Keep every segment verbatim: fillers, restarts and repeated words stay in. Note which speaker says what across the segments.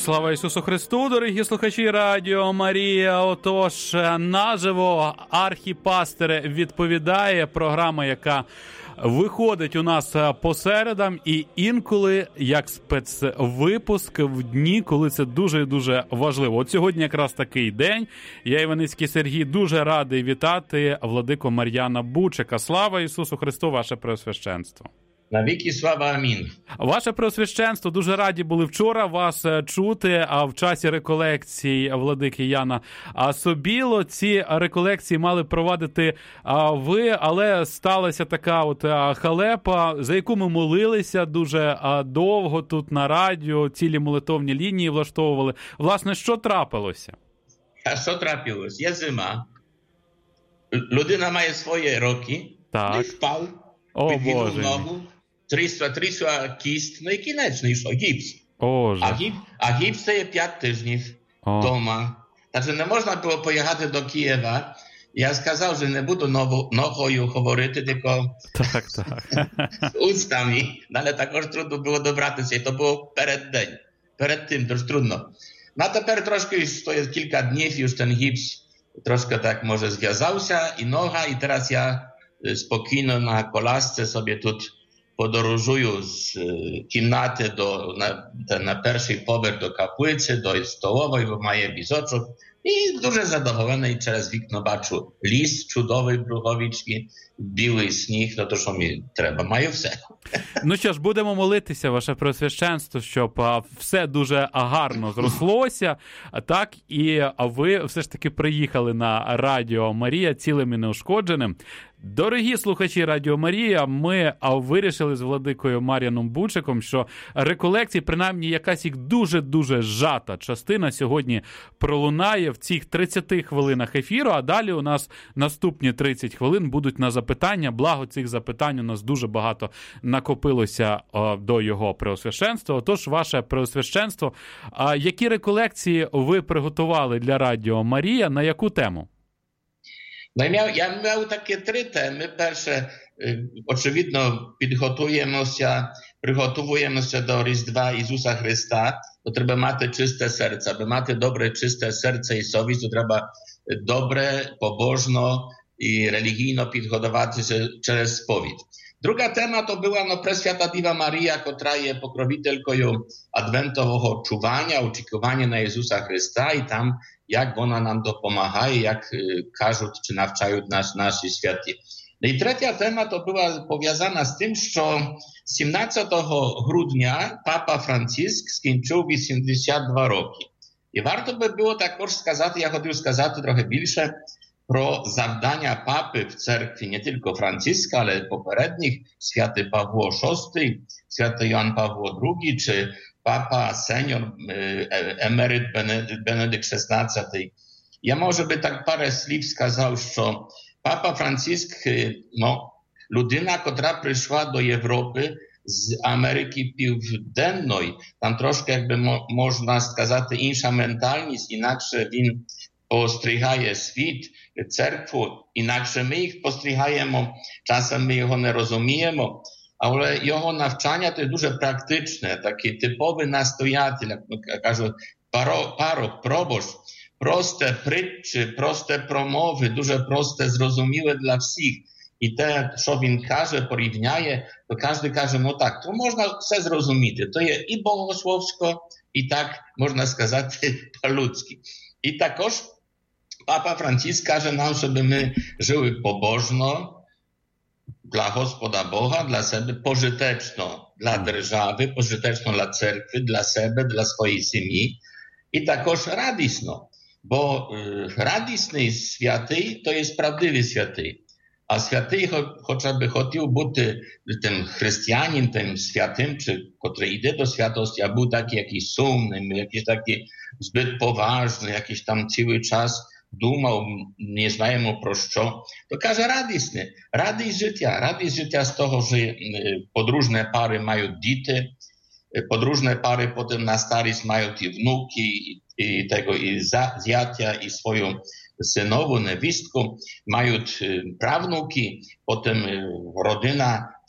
Speaker 1: Слава Ісусу Христу, дорогі слухачі Радіо Марія. Отож, наживо архіпастир відповідає, програма, яка виходить у нас по середам і інколи як спецвипуск в дні, коли це дуже і дуже важливо. От сьогодні якраз такий день. Я, Іваницький Сергій, дуже радий вітати владику Мар'яна Бучика. Слава Ісусу Христу, ваше Преосвященство.
Speaker 2: Навіки слава, амінь.
Speaker 1: Ваше Преосвященство, дуже раді були вчора вас чути, а в часі реколекцій владики Яна Собіло. Ці реколекції мали провадити ви, але сталася така от халепа, за яку ми молилися дуже довго тут на радіо, цілі молитовні лінії влаштовували. Власне, що трапилося?
Speaker 2: А що трапилось? Є зима, людина має свої роки, не впав, вивів ногу, трісла, трісла кість, ну і кінець, ну і що, гіпс. А, гіп, а гіпс це є п'ять тижнів вдома. Тобто не можна було поїхати до Києва. Я сказав, що не буду ногою говорити, тільки
Speaker 1: так, так.
Speaker 2: устами. Але також трудно було добратися, і то було перед день. Перед тим дуже трудно. Ну, а тепер трошки, що є кілька днів, już ten гіпс трошки так, може, зв'язався, і нога, і зараз я spokojno na kolasce sobie tu podróżuję z kimnaty do, na, na pierwszy power do kaplicy, do stołowej, bo maję bizoczów i duże zadowolony i przez wikno baczу lis чудовий Bruchowicki, білий сніг, no to що мені треба, маю все.
Speaker 1: Ну що ж, будемо молитися, ваше Преосвященство, щоб все дуже гарно зрослося, так, і ви все ж таки приїхали на Радіо Марія цілим і неушкодженим. Дорогі слухачі Радіо Марія, ми вирішили з владикою Мар'яном Бучиком, що реколекції, принаймні якась їх дуже-дуже зжата частина сьогодні пролунає в цих тридцяти хвилинах ефіру, а далі у нас наступні тридцять хвилин будуть на запитання. Благо цих запитань у нас дуже багато накопилося о, до його Преосвященства. Отож, ваше Преосвященство, а які реколекції ви приготували для Радіо Марія, на яку тему?
Speaker 2: No i miał, ja miał takie trzy temy. Pierwsze, y, oczywiście przygotujemy się, przygotowujemy się do Rіздва Ісуса Христа, to trzeba mieć czyste serce. Aby mieć dobre, czyste serce i совість, to trzeba dobre, pobożno i religijno przygotować się przez spowiedź. Druga tema to była no, Preswiata Diva Maria, która jest pokrowitelką adwentowego czuwania, oczekiwania na Jezusa Chrysta i tam jak ona nam dopomaga i jak każą czy nawczają nas nasi święci. No i trzecia tema to była powiązana z tym, że siedemnastego grudnia Papa Franciszek skończył osiemdziesiąt dwa roki. I warto by było також сказати, я хотів сказати трохи більше про завдання папи в церкві, не тільки Франциска, але й попередніх, святий Павло шостий, святий Йоанн Павло другий, чи папа сеньор, емерит Бенедикт шістнадцятий. Я, може би, так пару слів сказав, що папа Франциск, ну, людина, котра прийшла до Європи з Америки Південної, там трошки, якби можна сказати, інша ментальність, інакше він пострігає світ, церкву, інакше ми їх пострігаємо, часом ми його не розуміємо, але його навчання то дуже практичне, такий типовий настоятель, як кажуть, парок, пробош, просте притчі, просте промови, дуже просте, зрозуміле для всіх. І те, що він каже, порівняє, то кожен каже, ну так, то можна все зрозуміти. То є і богословсько, і так, можна сказати, по-людськи. І також Papa Franciszek każe nam, żeby my żyły pobożno dla Gospoda Boga, dla siebie, pożyteczno dla держави, pożyteczno dla cerkwy, dla siebie, dla swojej семьи i також радісно, bo y, радісний святий to jest prawdziwy святий. А святий, хоча би хотів бути тим християнин, тим святим, чи котрий йде до святості, а був такий якийсь сумний, якийсь такий збит поважний, якийсь там цілий час думав, не знаємо про що, то каже радісне, радість життя, радість життя з того, що подружні пари мають діти, подружні пари потім на старість мають і внуки, і, і, tego, і зятя, і свою synową, невістку, mają prawnuki, potem rodzina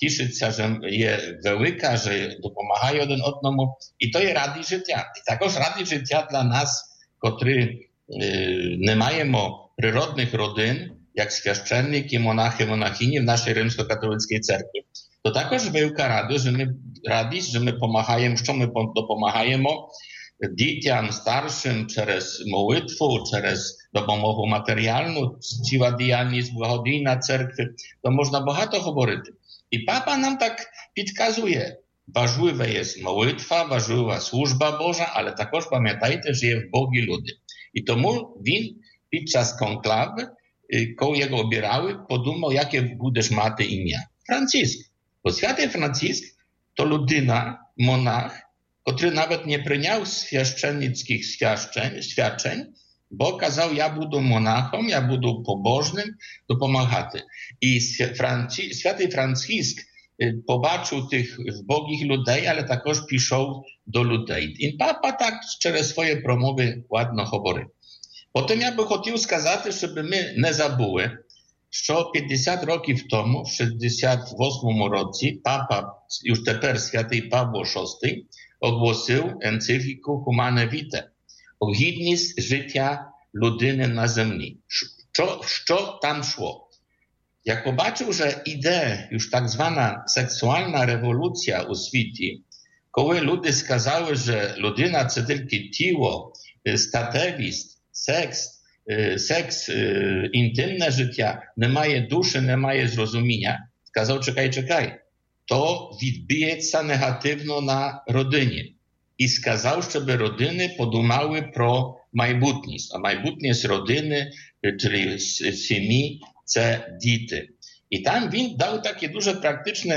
Speaker 2: тішиться, що є велика, що допомагає один одному. І то є радість життя. І також радість життя для нас, котрі е, не маємо природних родин, як священники, монахи, монахині в нашій Римсько-католицькій церкві. То також велика радість, що ми, радість, що ми допомагаємо, що ми допомагаємо дітям, старшим через молитву, через допомогу матеріальну, ціла діяльність благодійна церкви, то можна багато говорити. І папа нам так підказує, важлива є молитва, важлива служба Божа, але також пам'ятайте, що є в Богі люди. І тому він під час конклави, коли його обирали, подумав, яке будеш мати ім'я. Франциск. Бо святий Франциск то людина, монах, котрий навіть не прийняв священницьких священь, свячень, бо казав, я буду монахом, я буду побожним, допомагати. І Франці, святий Франциск побачив тих вбогих людей, але також пішов до людей. І папа так через свої промови ладно говорив. Потім я би хотів сказати, щоб ми не забули, що п'ятдесят років тому, в шістдесят восьмому році, папа, już тепер святий Павло шостий, оголосив енцикліку Humane Vitae, о гідність життя людини на землі. Що, що там йшло? Як побачив, що іде już так звана сексуальна революція у світі, коли люди сказали, що людина – це тільки тіло, статевість, секс, секс, інтимне життя, немає душі, немає зрозуміння, сказав, чекай, чекай, то відб'ється негативно на родині. І сказав, щоб родини подумали про майбутність. А майбутність родини, чи сім'ї, це діти. І там він дав такі дуже практичні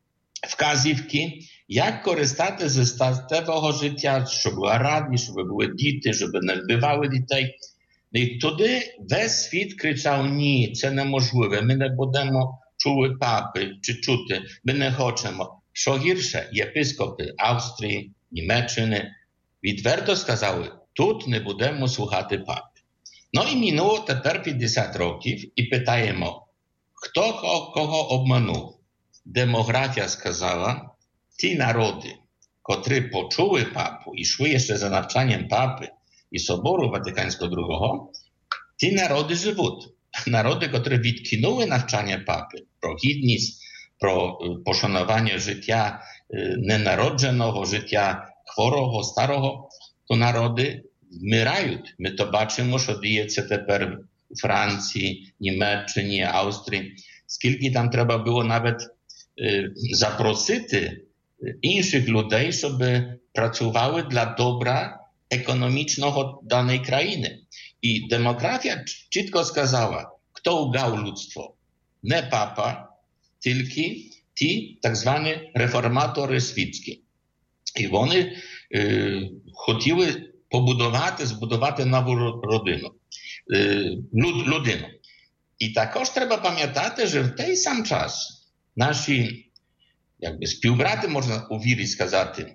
Speaker 2: вказівки, як користати зі статевого життя, щоб була радість, щоб були діти, щоб не вбивали дітей. І туди весь світ кричав, ні, це неможливо, ми не будемо чули папи чи чути, ми не хочемо. Що гірше, єпископи Австрії, Німеччини відверто сказали, тут не будемо слухати папи. Ну і минуло тепер п'ятдесят років і питаємо, хто кого обманув? Демографія сказала, ті народи, котрі почули папу і йшли ще за навчанням папи і Собору Ватиканського другого, ті народи живуть. Народи, котрі відкинули навчання папи про гідність, про пошанування життя ненародженого, життя хворого, старого, то народи вмирають. Ми то бачимо, що діється тепер у Франції, Німеччині, Австрії. Скільки там треба було навіть е, запросити інших людей, щоб працювали для добра економічного даної країни. І демографія чітко сказала, хто угав людство? Не папа, тільки ті так звані реформатори світські. І вони е, хотіли побудувати, збудувати нову родину, е, люд, людину. І також треба пам'ятати, що в той сам час наші якби, співбрати, можна у вірі сказати,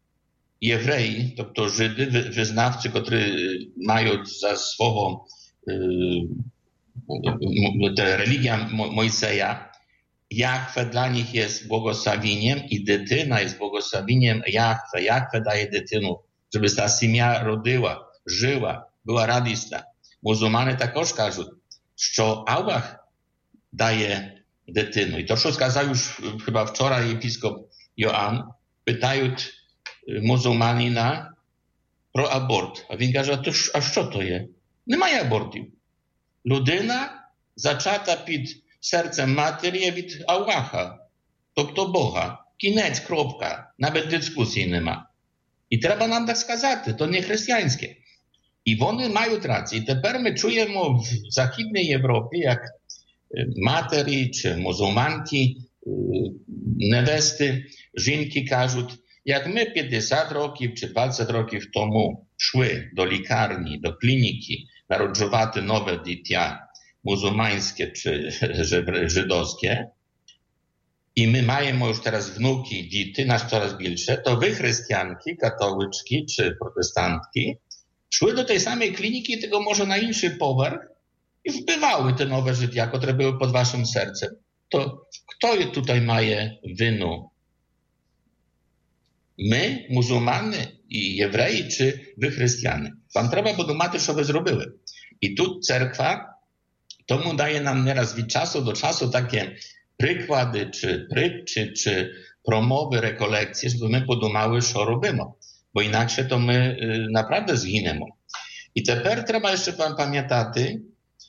Speaker 2: євреї, тобто жиди, визнавці, котрі мають за свого е, релігія Мойсея, Jahwe dla nich jest błogosławieniem i dytyna jest błogosławieniem Jahwe. Jahwe daje dytynu, żeby ta sім'я родила, жила, була радісна. Мусульмани також кажуть, що Аллах дає дитину. І то, що сказав chyba вчора єпископ Йоанн, питають мусульманина про аборт. А він каже, а, а що то є? Немає абортів. Людина зачата під серцем матері від Аллаха, тобто Бога. Кінець, кропка, навіть дискусії нема. І треба нам так сказати, то не християнське. І вони мають рацію. І тепер ми чуємо в Західній Європі, як матері чи мусульманки, невести, жінки кажуть, як ми п'ятдесят років чи двадцять років тому йшли до лікарні, до клініки, народжувати нове дитя, мусульманське чи жидовське, і ми маємо już teraz wnuki, діти, нас coraz більше, то ви, християнки, католички чи протестантки, йшли до тієї самої клініки, tylko może na інший поверх, і вбивали те нове життя, котре було під вашим серцем. то хто tutaj має вину? Ми, мусульмани і євреї, чи ви християни? Вам треба подумати, що ви зробили. І тут церква тому daje nam nieraz від часу до часу takie przykłady, czy prитчі, czy promowy, rekolekcje, żeby my podumały, що робимо. Bo інакше то ми naprawdę згинемо. І тепер треба ще пам'ятати,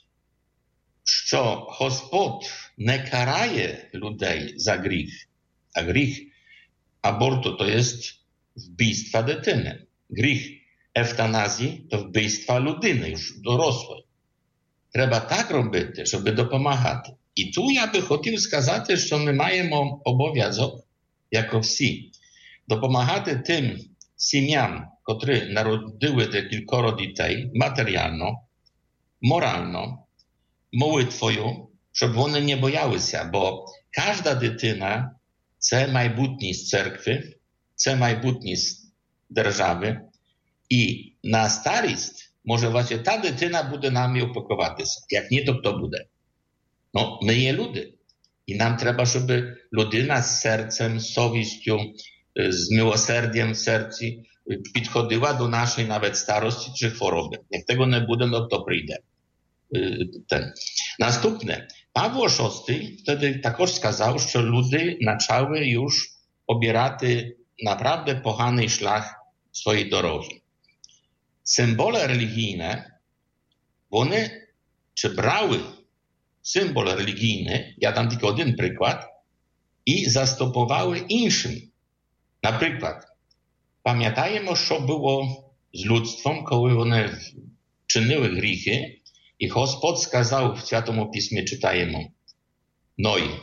Speaker 2: що Господь не карає людей за гріх. А гріх аборту to jest wbijstwa дитини. Гріх евтаназії to wbijstwa людини, już дорослої. Треба так робити, щоб допомагати. І тут я би хотів сказати, що ми маємо обов'язок, як всі, допомагати тим сім'ям, котрі народили декількоро дітей, матеріально, морально, молитвою, щоб вони не боялися, бо кожна дитина – це майбутність церкви, це майбутність держави, і на старість може właśnie та дитина буде нами опікуватися. Як ні, то хто буде? Ну, ми є люди. І нам треба, щоб людина з серцем, з совістю, з милосердям в серці підходила до нашої навіть старості чи хвороби. Як того не буде, no to прийде. Ten. Наступне. Павло шостий wtedy також сказав, що люди почали już обирати naprawdę поганий шлях своєї дороги. Symbole religijne, one czy brały symbol religijny, ja dam tylko jeden przykład, i zastopowały іншим. Na przykład, pamiętajmy, co było z ludztwem, kiedy one czyniły grzechy, i Gospod skazał w Świętym Pismie, czytajemy, no i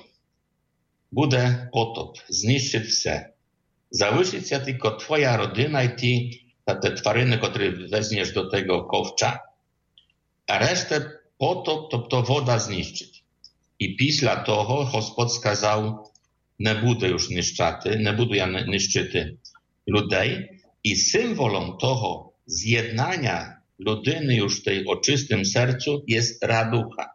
Speaker 2: będzie potop, zniszczyć wszystko, залишиться się tylko twoja rodzina i ty, te тварини, które weźmiesz do tego kowcza, a resztę potop, to, to woda zniszczyć. I після того Господь сказав, не буде już niszczaty, nie budu ja niszczyty людей. I symbolem того zjednania ludyny już tej o czystym sercu jest raducha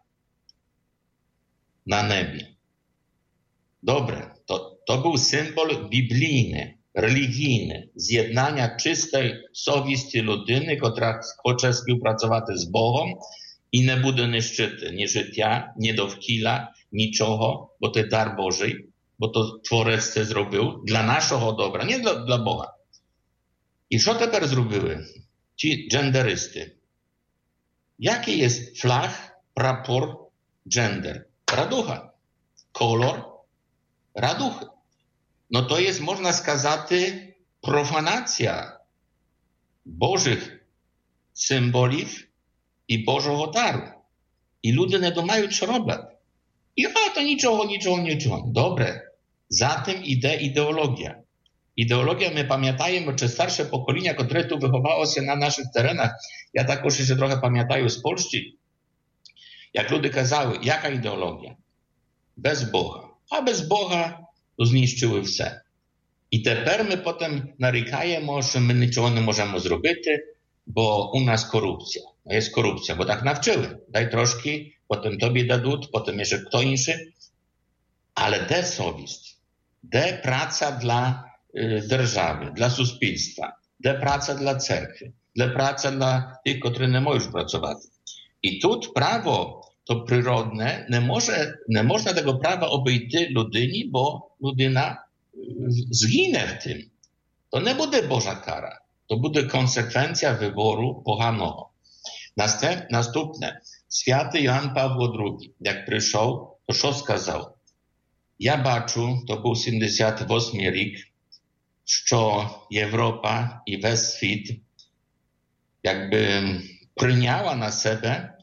Speaker 2: na niebie. Dobre, to, to był symbol biblijny, religijny, zjednania czystej совісті людини, która chce współpracować z Bogiem i nie буде niszczyty ні життя, ні довкілля, нічого, bo to dar Boży, bo to Twórca це zrobił dla naszego dobra, nie dla, dla Boga. I co teraz zrobiły ci genderysty? Jaki jest flag, prapor, gender? Raducha. Kolor raduchy. No to jest, można сказать, profanacja Bożych symbolów i Bożego daru. I ludzie nie domają, co robią. I a, to niczego, niczego, niczego. Dobre. Za tym idzie ideologia. Ideologia, my pamiętajmy, czy starsze pokolenia, które tu wychowało się na naszych terenach, ja takoż jeszcze trochę pamiętaję z Polski, jak ludzie kazały, jaka ideologia? Bez Boga. A bez Boga to zniszczyły wszystko. I teraz my potem narykajemy, że my niczego nie możemy zrobić, bo u nas korupcja. No jest korupcja, bo tak nawczyły. Daj troszki, potem tobie dadzą, potem jeszcze kto inny. Ale de совість, de praca dla y, держави, dla суспільства, de praca dla cerkwi, de praca dla tych, którzy nie mogą pracować. I tu prawo to przyrodne, nie, może, nie można tego prawa obejść ludyni, bo ludyna zginie w tym. To nie będzie Boża kara. To będzie konsekwencja wyboru poganego. Następne. Święty Jan Paweł drugi, jak przyszedł, to co skazał? Ja бачу, to był siedemdziesiąty ósmy rok, że Europa i wесь świat jakby przyjęła na siebie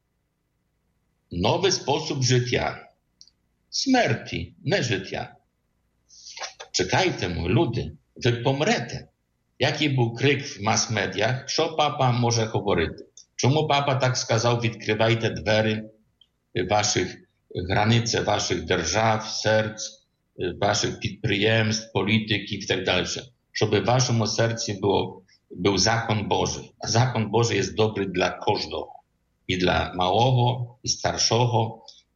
Speaker 2: nowy sposób życia. Śmierci, nie życia. Czekajcie, mój ludy, wy pomrete. Jaki był kryk w mass mediach? Co papa może mówić? Czemu papa tak skazał, odkrywajcie drzwi waszych granice waszych держав, serc, waszych підприємств, polityki i tak dalej, żeby w waszym sercu było, był zakon Boży. A zakon Boży jest dobry dla każdego. I dla małego, i starszego,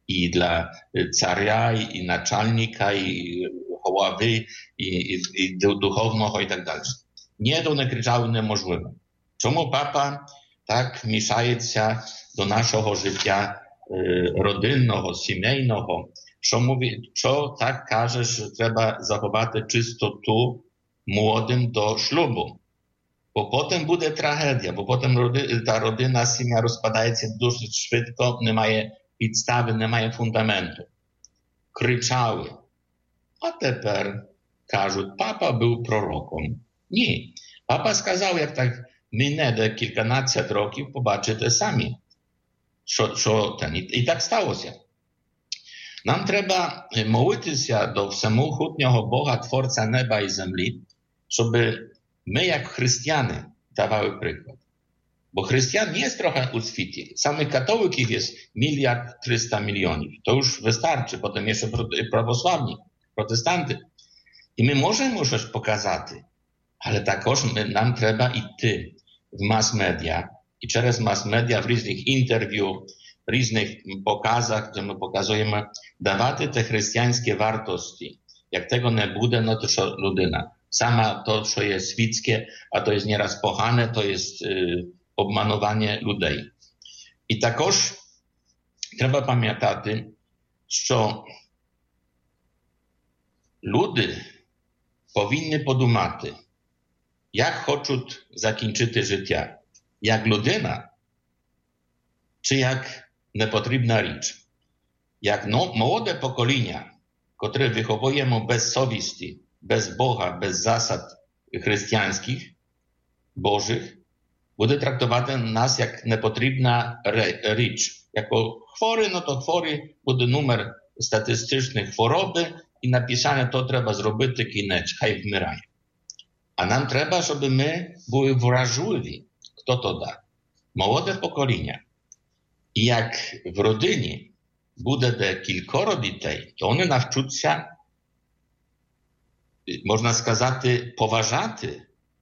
Speaker 2: і для царя, і начальника, і голови, і, і, і духовного, і так далі. Ні, вони кричали неможливо. Чому папа так мішається до нашого життя е, родинного, сімейного, що, мові, що так каже, що треба заховати чистоту молодим до шлюбу. Бо потім буде трагедія, бо потім роди, та родина, сім'я розпадається дуже швидко, немає підстави, немає фундаменту. Кричали. А тепер кажуть, папа був пророком. Ні. Папа сказав, як так мине до кільканадцять років, побачите самі, що, що ten. І, і так сталося. Нам треба молитися до всемогутнього Бога, Творця неба і землі, щоб ми, як християни, давали приклад. Бо християн nie jest trochę u świecie. Samych katolików jest miliard trzysta milionów. To już wystarczy. Potem jeszcze prawosławni, protestanty. I my możemy już pokazać, ale також nam trzeba i ty w mass media i przez mass media w różnych interwiu, różnych pokazach, gdzie my pokazujemy, dawać te chrześcijańskie wartości. Jak tego nie będzie, no to co ludyna. Sama to, co jest świeckie, a to jest nieraz pochane, to jest yy, obmanowanie ludzi. I також треба пам'ятати, що люди повинні подумати, як хочуть закінчити життя. Як людина, чи як непотрібна річ. Як молоде покоління, котре виховуємо без совісті, bez Boga, bez zasad chrześcijańskich, bożych, буде traktowane nas jak niepotrzebna rzecz. Jako chory, no to chory będzie numer statystyczny choroby i napisane to trzeba zrobić, kinecz, haj wmieraj. A nam trzeba, żeby my byli wrażliwi. Kto to da? Młode pokolenia. I jak w rodzinie буде de kilkoro dzieci, to one nauczą się, можна сказати, поважати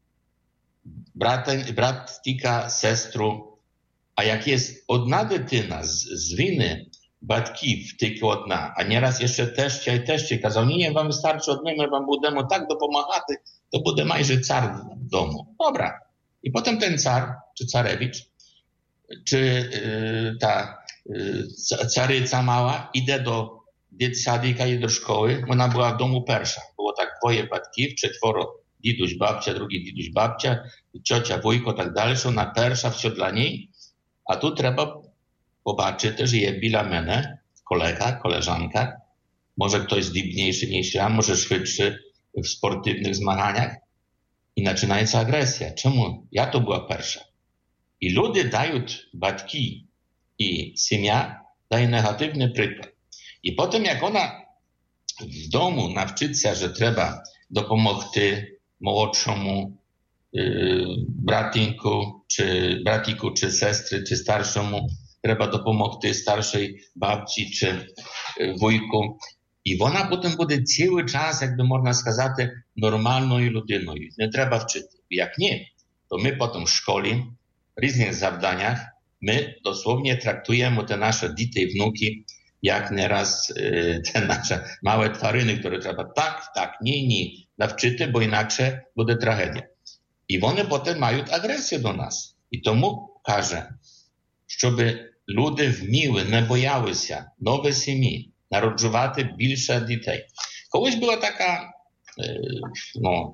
Speaker 2: брата, братика, сестру. А як є одна дитина з, з вини батьків, тільки одна, а не раз ще теща і теща казав, ні, вам вистачить одним, ми вам будемо так допомагати, то буде майже цар вдома. Добре. І потім ten цар, чи царевич, чи е, та е, цариця мała idzie do dzieciadika i do szkoły, ona była w domu pierwsza. Było tak dwoje batków, czworo, diduś, babcia, drugi diduś, babcia, ciocia, wujko, tak dalej, ona pierwsza, wszystko dla niej. A tu trzeba zobaczyć, że je bila menę, kolega, koleżanka, może ktoś zdibniejszy niż ja, może szybszy w sportywnych zmaganiach i zaczyna się agresja. Czemu? Ja to była pierwsza. I ludzie dają batki i семья daje negatywny przykład. I potem jak ona w domu nauczyć się, że trzeba dopomóc młodszemu yy, bratinku, czy bratiku, czy sestry, czy starszemu, trzeba dopomóc starszej babci, czy yy, wujku. I ona potem będzie cały czas, jakby można сказати, normalną ludyną. Nie trzeba wczytać. Jak nie, to my potem w szkole, w różnych zadaniach, my dosłownie traktujemy te nasze dzieci i wnuki jak nieraz y, te nasze małe twaryny, które trzeba tak, tak, nie, nie, nawczyty, bo inaczej będzie tragedia. I one potem mają agresję do nas. I tomu każe, żeby ludzie w miły nie bojały się nowe семьи, narodzувати більше дітей. Колись була така, y, no,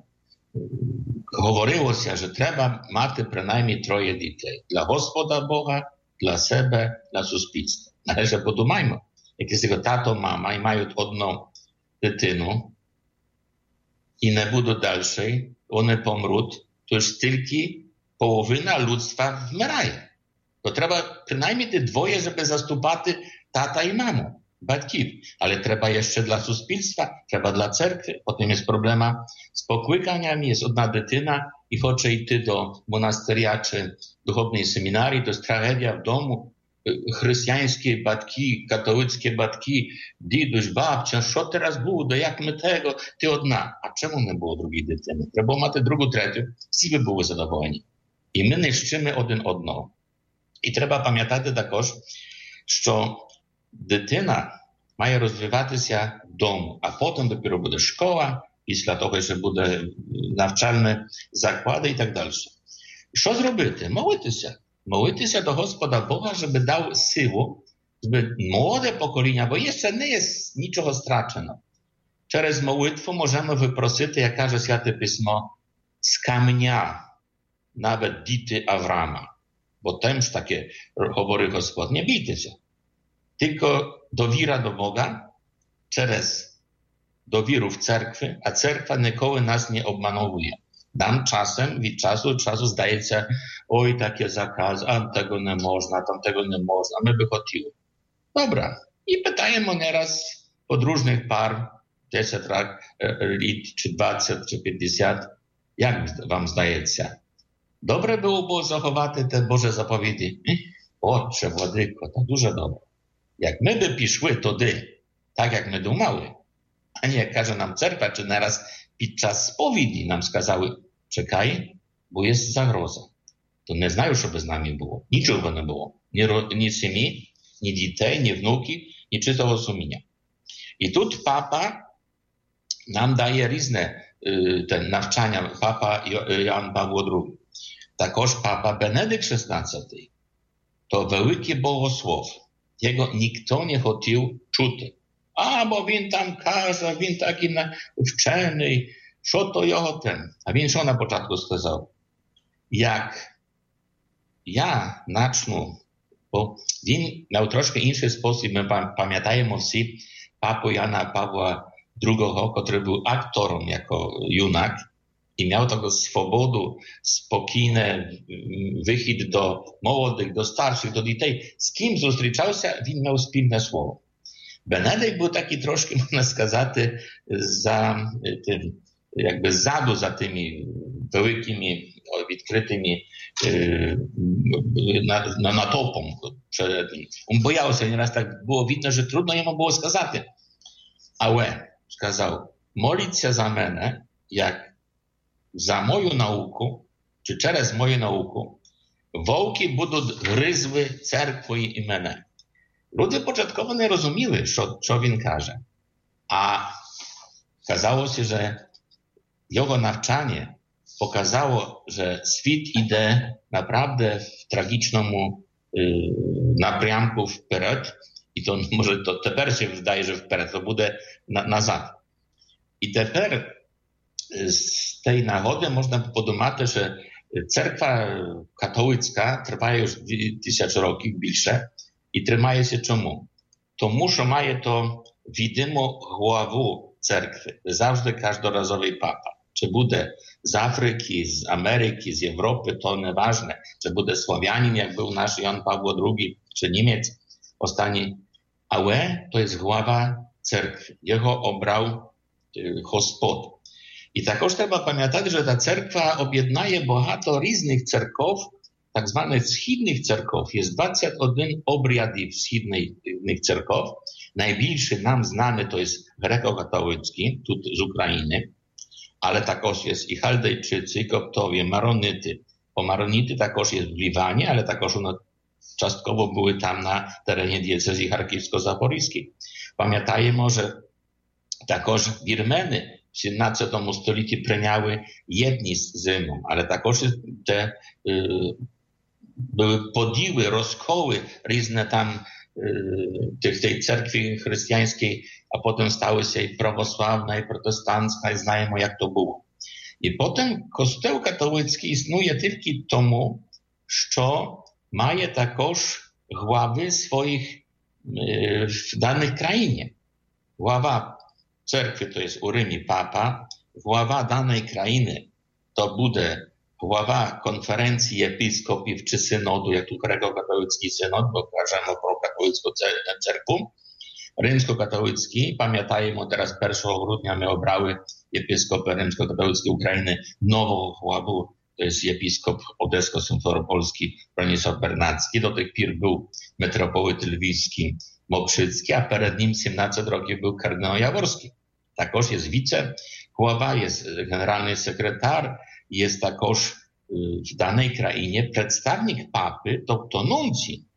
Speaker 2: говорилося, що треба мати принаймні троє дітей. Для Господа Бога, для себе, для суспільства. Але ж подумаймо, як jest tato, mama i mają одну дитину i nie będą dalszej, one pomrą, to już tylko połowa ludztwa wmieraje. To trzeba przynajmniej te dwoje, żeby zastupać tata i mamę, batków. Ale trzeba jeszcze dla suspilstwa, trzeba dla cerkwy. Potem jest problema z poklykaniami, jest jedna dytyna i chce iść do monasteria czy duchownej seminarii, to jest tragedia w domu. Chrześcijańskie batki, katolickie batki, diduś, babcia, co teraz będzie, jak my tego, ty одна. A czemu nie było drugiej dytyny? Trzeba mати drugą, trzecią, всі by były zadowoleni. I my niszczymy один одного. I trzeba pamiętać також, що дитина має розвиватися вдома, а потім dopiero буде школа, після того ще буде навчальні заклади і так далі. Що зробити? Молитися. Молитися до Господа Бога, щоб дав силу, щоб молоде покоління, бо ще не є нічого страчено. Через молитву можемо випросити, як каже Святе Письмо, з каменя навіть діти Авраама. Бо тим ж таки говорить Господь, не бійтеся. Тільки довіра до Бога через довіру в церкві, а церква ніколи нас не обмановує. Нам czasem, від часу до часу здається, ой, таке заказ, а tego не можна, там tego не можна, ми би хотіли. Добре. І питаємо не раз подружних пар, десять літ, чи двадцять, чи п'ятдесят, як вам здається? Добре було б заховати те Боже заповіді? Отче, Владико, то дуже добре. Як ми би пішли туди, так як ми думали, а не як каже нам церква, чи не раз під час сповіді нам сказали, чекай, бо є загроза. То не знаю, що би з нами було. Нічого не було. Ні, ні сім'ї, ні дітей, ні внуків, ні чистого суміння. І тут папа нам дає різне те навчання, папа Jan Павло другий. Також папа Бенедикт шістнадцятий. То великий богослов. Його ніхто не хотів чути. А, бо він там каже, він такий вчений, що то його тем. А він що на початку сказав? Як я начну, бо він мав трошки інший спосіб, ми пам'ятаємо всі папу Яна Павла другого, котрий був актором jako юнак, i miał taką swobodę, spokojny wychód do młodych, do starszych, do dzieci. Z kim zустрічał się, він miał wspólne słowo. Benedykt był taki troszkę, można сказати, za tym, jakby zadu za tymi wielkimi, odkrytymi na, na, natopą. On bojał się, nieraz tak było widno, że trudno jemu było сказати. Ale сказав, моліться за мене, як за мою науку, чи через мою науку, вовки будуть гризли церквою і мене. Люди початково не розуміли, що, що він каже. А казалося, що його навчання показало, що світ іде naprawdę в трагічному y, напрямку вперед. І то, може, то тепер się wydaje, że вперед, to буде na, назад. І тепер з tej nagody można podumати, że cerkwa katolicka trwa już tysiąc rokів більше і тримається чому? Тому що має то відому главу церкви, завжди każdorazowy papa. Czy буде z Afryki, z Ameryki, z Europy, to nieważne. Czy bude Słowianin, jak był nasz Jan Paweł drugi, czy Niemiec ostatni. Ale to jest głowa cerkwi. Jego obrał Gospod. I takoż trzeba pamiętać, że ta cerkwa objednaje bohato różnych cerków, tak zwanych wschodnich cerków. Jest dwadzieścia jeden obrядів wschodnich cerków. Najbliższy nam znany to jest grekokatolicki, tu z Ukrainy. Ale takoż jest i Chaldejczycy, i Koptowie, Maronyty. Bo Maronity takoż jest w Liwanie, ale takoż ono частково były tam na terenie diecezji charkowsko-zaporyjskiej. Pamiętajmy, że takoż Birmeny w siedemnastym stuleciu preniały jedni z zymą, ale takoż te y, były podiły, rozkoły różne tam y, tych, tej cerkwi chrześcijańskiej, a potem stały się i prawosławna, i protestancka, i znajemy jak to było. I potem kościół katolicki istnieje tylko tomu, що має також глави своїх е, в даній країні. Глава церкви, то є у Римі папа, глава даної країни, то буде глава конференції єпископів чи синоду, як тут греко-католицький синод, бо кажемо про католицьку церкву. Римсько-католицький, пам'ятаємо, teraz першого грудня ми обрали єпископа Римсько-католицької України нового главу. To jest episkop odesko-symferopolski Bronisław Bernacki. Do tych pir był metropolit lwowski Mokrzycki, a przed nim siedemnaście rokів był kardynał Jaworski. Takoż jest wicegłowa, jest generalny sekretar, jest takoż w danej krainie przedstawnik papy, to, to nuncji.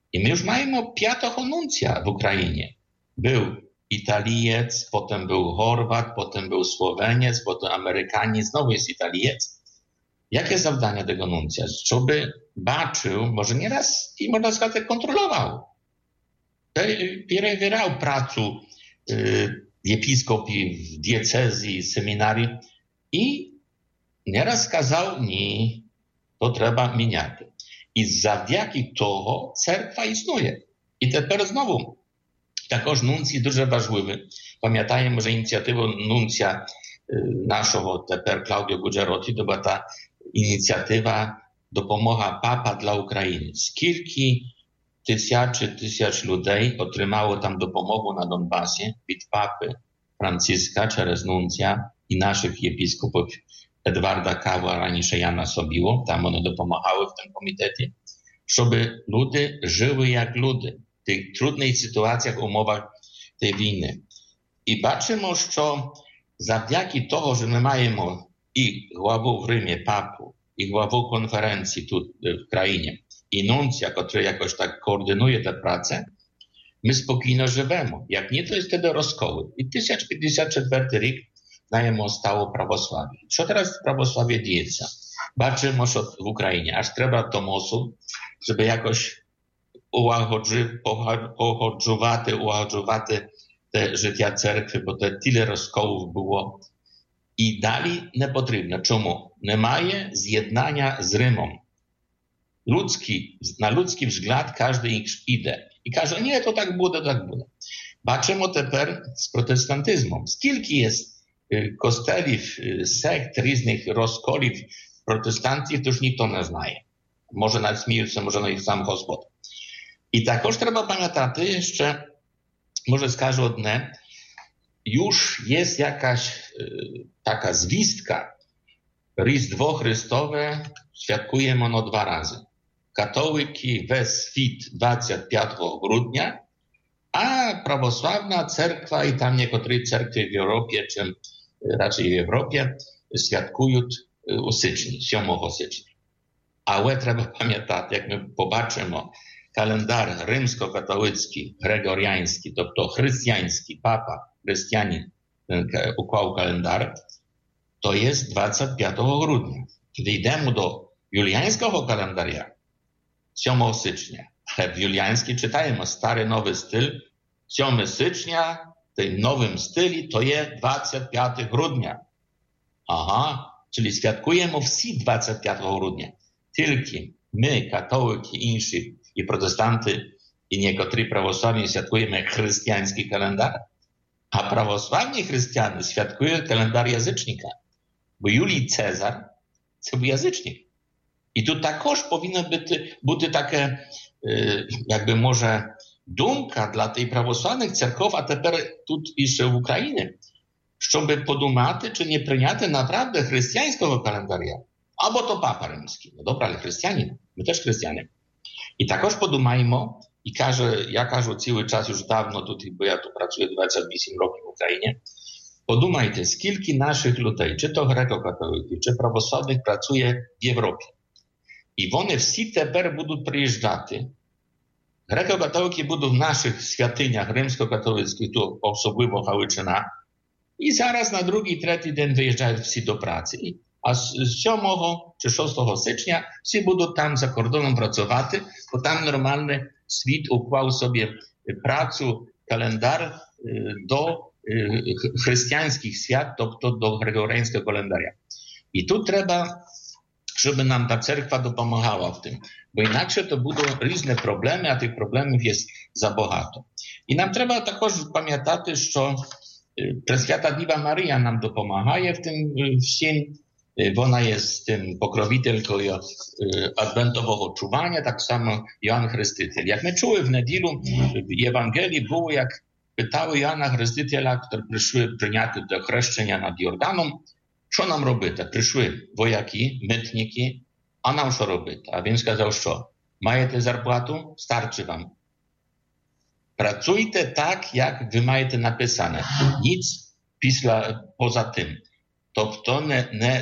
Speaker 2: I my już mamy piątego nuncja w Ukrainie. Był Italijec, potem był Chorwat, potem był Słoweniec, potem Amerykanin, znowu jest Italijec. Jakie zadania tego nuncja? Żeby baczył, może nieraz i można сказать kontrolował. Перевіряв працю єпіскопів, дієцезії, семінарів і не раз сказав, ні, то треба міняти. І завдяки того церква існує. І тепер знову також нунцій дуже важливий. Пам'ятаємо, що ініціатива нунця нашого тепер Клаудіо Гуджероті, то була та ініціатива допомога папа для України. Скільки Tysiące, tysiąc ludzi otrzymało tam dopomogę na Donbasie od papy Franciszka przez nuncja i naszych episkopów Edwarda Kawa, raniejsze Jana Sobiło, tam one dopomagały w tym komitecie, żeby ludzie żyły jak ludzie w tych trudnych sytuacjach, umowach tej wojny. I patrzymy, że zawdzięki toho, że my mamy i głowę w Rzymie, papu, i głowę konferencji tu w krainie, i nuncja, który jakoś tak koordynuje tę pracę, my spokojnie żyjemy. Jak nie, to jest wtedy rozkoły. I tysiąc pięćdziesiąty czwarty rok znajemy stało prawosławie. Co teraz prawosławie dzieje? Baczymy w Ukrainie, aż trzeba Tomosu, żeby jakoś ułagodżowaty, ułagodżowaty te życia cerkwy, bo te tyle rozkołów było. I dali niepotrzebne. Czemu? Nie maje zjednania z Rymą. Ludzki, na ludzki wzgląd każdy ich idzie. I każe, nie, to tak będzie, to tak będzie. Baczymy teraz z protestantyzmem. Skilki jest kosteli, sekt, różnych rozkolów protestantów, to już nikt to nie znaje. Może nawet śmieją, może na ich sam Gospod. I takoż trzeba pamiętać jeszcze, może skażę odne, już jest jakaś taka zwistka. Rіздво Chrystowe świadkujemy ono dwa razy. Katołyki we świt dwudziestego piątego grudnia, a prawosławna cerkwa i tam niektóre cerkwy w Europie, czy raczej w Europie, świadkują u stycznia, siódmego stycznia. Ale trzeba pamiętać, jak my popatrzymy, kalendar rzymskokatolicki, gregoriański, to, to chrześcijański, papa, chrystianin, ukłał kalendar, to jest dwudziestego piątego grudnia. Kiedy idziemy do juliańskiego kalendarza, siódmego stycznia, ale w juliańskim czytajemy stary, nowy styl, siódmego stycznia, w tym nowym stylu to jest dwudziestego piątego grudnia. Aha, czyli świadkujemy wszyscy dwudziestego piątego grudnia. Tylko my, katołyki, inni i protestanty i niektórzy prawosławni świadkujemy chrześcijański kalendarz, a prawosławni chrześcijanie świadkują kalendarz jazycznika. Bo Julij Cezar to był jazycznik. I tu takoż powinno być, być takie, jakby może dumka dla tej prawosławnych cerkow, a teraz tu jeszcze w Ukrainie, żeby podumać, czy nie przyjęty naprawdę chrześcijańskiego kalendarza. Albo to papa rzymski. No dobra, ale chrześcijanin. My też chrześcijanie. I takoż podumajmy, i każę, ja każę cały czas już dawno tutaj, bo ja tu pracuję dwadzieścia osiem lat w Ukrainie. Podumajcie, skilki naszych ludzi, czy to grekokatoliki, czy prawosławnych, pracuje w Europie. I one wszyscy teraz będą przyjeżdżać. Grekokatoliki będą w naszych świątyniach rzymskokatolickich, tu osobliwo Hałyczyna, i zaraz na drugi, trzeci dzień wyjeżdżają wszyscy do pracy. A z siódmego czy szóstego stycznia wszyscy będą tam za kordonem pracować, bo tam normalny świat ukłał sobie pracę, kalendarz do chrześcijańskich świat, to, to do gregoriańskiego kalendarza. I tu trzeba, żeby nam ta cerkwa dopomagała w tym, bo inaczej to będą różne problemy, a tych problemów jest za bogato. I nam trzeba takoż pamiętać, że Preświęta Diwa Maryja nam dopomaga w tym wszystkim. Ona jest tym pokrowitelką adwentowego czuwania, tak samo Jan Chrzciciel. Jak my czuły w niedzielę w Ewangelii było, jak pytały Jana Chrzciciela, który przyszły przyniaty do chrzczenia nad Jordanem, co nam robicie? Przyszły wojaki, mytniki, a nam co robicie? A więc сказав, co? Majecie zarpłatę? Starczy wam. Pracujcie tak, jak wy majecie napisane. Nic pisla poza tym. To, to nie, nie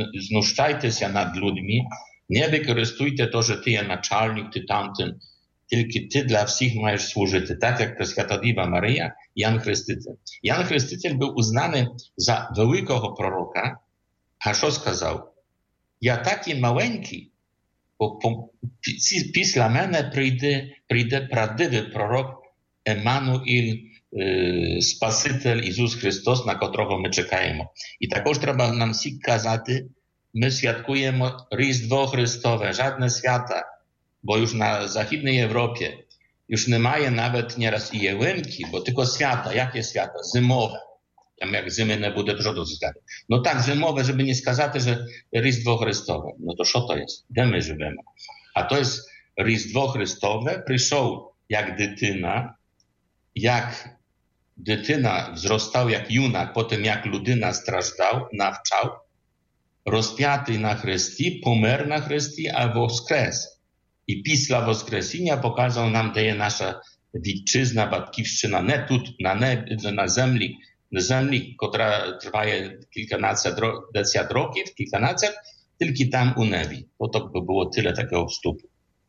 Speaker 2: znuszczajcie się nad ludźmi, nie wykorzystujcie to, że ty jest naczelnik, ty tamten, тільки ти для всіх маєш служити, так як Пресвята Марія, Ян Хреститель. Ян Хреститель був узнаний за великого пророка, а що сказав? Я такий маленький, бо після мене прийде, прийде правдивий пророк Еммануїл, Спаситель Ісус Христос, на котрого ми чекаємо. І також треба нам всі казати, ми святкуємо Різдво Христове, жодне свята, бо już na Західній Європі już немає навіть nieraz і ялинки, бо тільки свята. Яке свято? Зимове. Там як зими не буде, то що тут сказати? Ну так, зимове, щоб не сказати, що Різдво Христове. Ну то що то є? Де ми живемо? А то є Різдво Христове прийшов як дитина, як дитина взростав як юнак, потім як людина страждав, навчав, розп'ятий на хресті, помер на хресті, а воскрес. І після воскресіння показав нам, де є наша вітчизна, батьківщина, не тут, на небі, на землі, на землі, котра триває кільканадцять років, кільканадцять, тільки там у небі. Ото би було тyle такого вступу.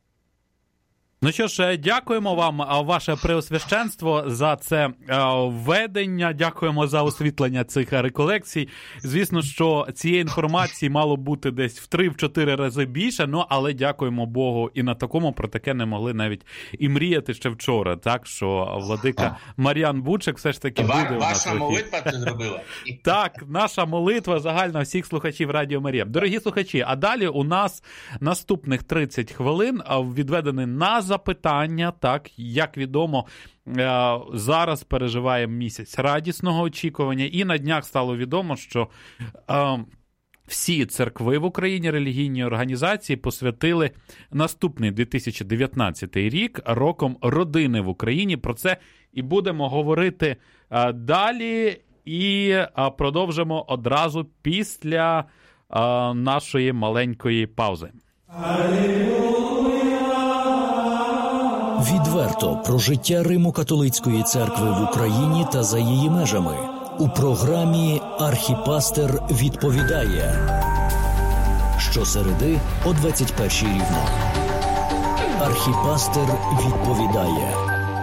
Speaker 1: Ну що ж, дякуємо вам, ваше преосвященство, за це введення, дякуємо за освітлення цих реколекцій. Звісно, що цієї інформації мало бути десь в три-чотири рази більше, ну, але дякуємо Богу і на такому, про таке не могли навіть і мріяти ще вчора, так, що владика Мар'ян Бучик все ж таки буде у нас.
Speaker 2: Ваша молитва це зробила.
Speaker 1: Так, наша молитва загальна всіх слухачів Радіо Марія. Дорогі слухачі, а далі у нас наступних тридцять хвилин відведені на запитання, так, як відомо, зараз переживаємо місяць радісного очікування, і на днях стало відомо, що е, всі церкви в Україні, релігійні організації посвятили наступний дві тисячі дев'ятнадцятий рік роком родини в Україні. Про це і будемо говорити е, далі, і е, продовжимо одразу після е, нашої маленької паузи.
Speaker 3: Відверто про життя Римо-католицької церкви в Україні та за її межами. У програмі «Архіпастер відповідає». Щосереди о двадцять першій рівно. «Архіпастер відповідає».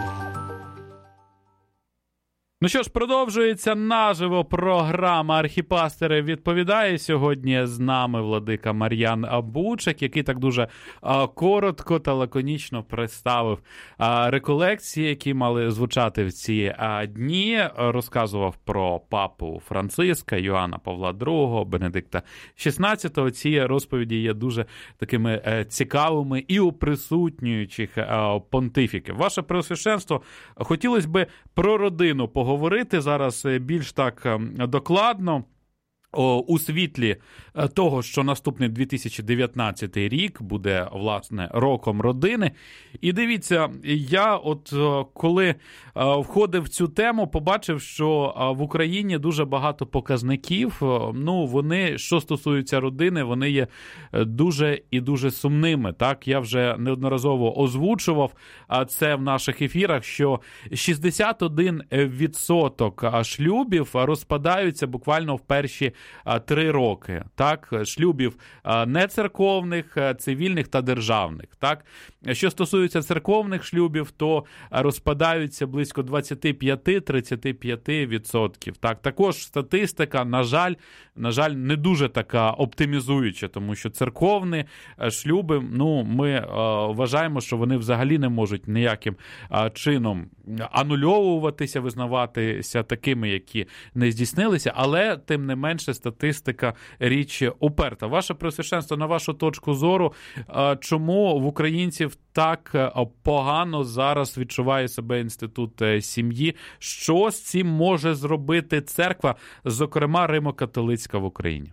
Speaker 1: Ну що ж, продовжується наживо програма «Архіпастери відповідає». Сьогодні з нами владика Мар'ян Бучик, який так дуже а, коротко та лаконічно представив а, реколекції, які мали звучати в ці а, дні. Розказував про папу Франциска, Йоанна Павла другого, Бенедикта шістнадцятого. Ці розповіді є дуже такими а, цікавими і уприсутнюючих а, понтифіків. Ваше Преосвященство, хотілося б про родину поговорити. Говорити зараз більш так докладно у світлі того, що наступний дві тисячі дев'ятнадцятий рік буде, власне, роком родини. І дивіться, я от коли входив в цю тему, побачив, що в Україні дуже багато показників. Ну, вони, що стосуються родини, вони є дуже і дуже сумними. Так, я вже неодноразово озвучував це в наших ефірах, що шістдесят один відсоток шлюбів розпадаються буквально в перші три роки, так, шлюбів нецерковних, цивільних та державних, так. Що стосується церковних шлюбів, то розпадаються близько двадцять п'ять до тридцяти п'яти відсотків, так. Також статистика, на жаль, на жаль, не дуже така оптимізуюча, тому що церковні шлюби, ну, ми е, вважаємо, що вони взагалі не можуть ніяким е, чином анульовуватися, визнаватися такими, які не здійснилися, але, тим не менше, статистика річ уперта. Ваше Преосвященство, на вашу точку зору, чому в українців так погано зараз відчуває себе інститут сім'ї? Що з цим може зробити церква, зокрема Римо-католицька в Україні?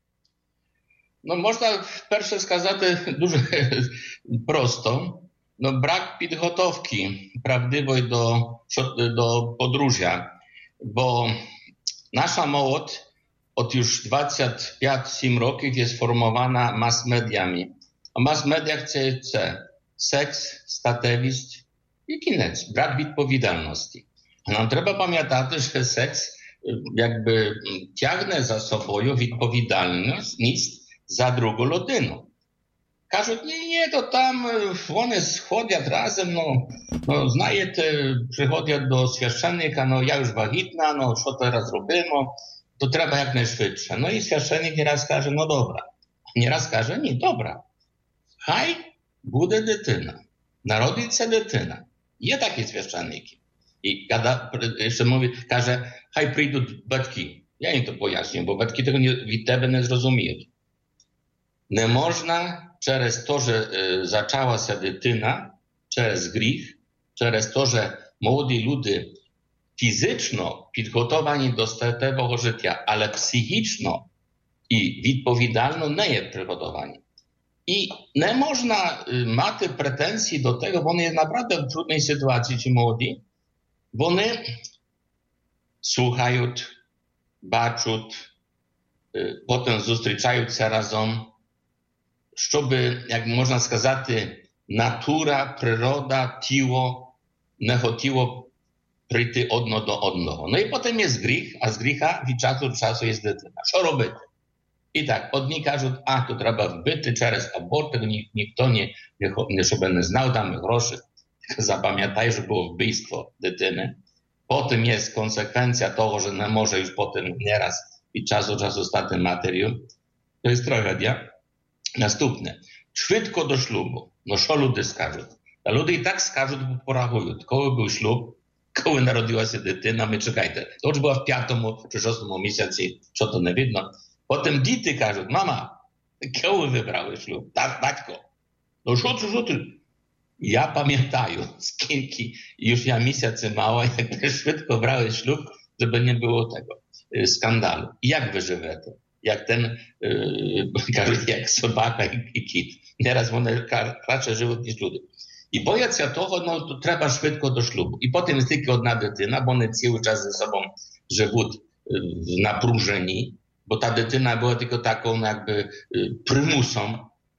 Speaker 2: Ну, можна перше сказати дуже просто. No, brak підготовки правдивої до, до подружжя, бо наша молодь od już двадцять п'ять сім років є сформована мас-медіями. А мас-медіях це, це секс, статевість і кінець, брак відповідальності. А нам треба пам'ятати, що секс якби тягне за собою відповідальність за другу людину. кажуть, ні, ні, то там вони сходять разом, ну, ну знаєте, приходять до священника, ну я ж вагітна, ну що зараз робимо, то треба якнайшвидше. Ну і священник не раз каже, ну добре. Не раз каже, ні, добре, хай буде дитина, народиться дитина. Є такі священники. І коли ще мовить, каже, хай прийдуть батьки. Я їм то пояснюю, бо батьки того від тебе не зрозуміють. Не можна через те, що e, zaczęłaся дитина, через гріх, через те, що молоді люди фізично підготовані до статевого життя, але психічно і відповідально не є приготовані. І не можна e, мати претензії до того, вони naprawdę в трудній ситуації, чи молоді, вони слухають, бачать, e, потім зустрічаються разом, щоб, як можна сказати, натура, природа, тіло не хотіло прийти одно до одного. Ну і потім є гріх, а з гріха від часу до часу є дитина. Що робити? І так, одні кажуть, а, то треба вбити через аборт, ні, ніхто не, не, щоб не знав, там гроші. Запам'ятай, що було вбивство дитини. Потім є конsekwencja того, що не може już потім не раз від часу до часу стати матерію. To jest tragedia. Наступне. Швидко до шлюбу. Ну що люди скажуть? Та люди і так скажуть, бо порахують. Коли був шлюб, коли народилася дитина, ми чекайте. То ж було в п'ятому чи шостому місяці, що то не видно. Потім діти кажуть, мама, коли вибрали шлюб? Так, батько. Ну що ти, що ти? Я пам'ятаю, скільки już я місяці мала, як швидко брали шлюб, щоб не було того скандалу. Як ви живете? Jak ten, yy, jak собака і кіт. Зараз вони краще живуть, ніж люди. І бояться того, ну, то треба швидко до шлюбу. І потім тільки одна дитина, бо вони цілий час за собою живуть в напруженні, бо та дитина була тільки такою, якби, примусом.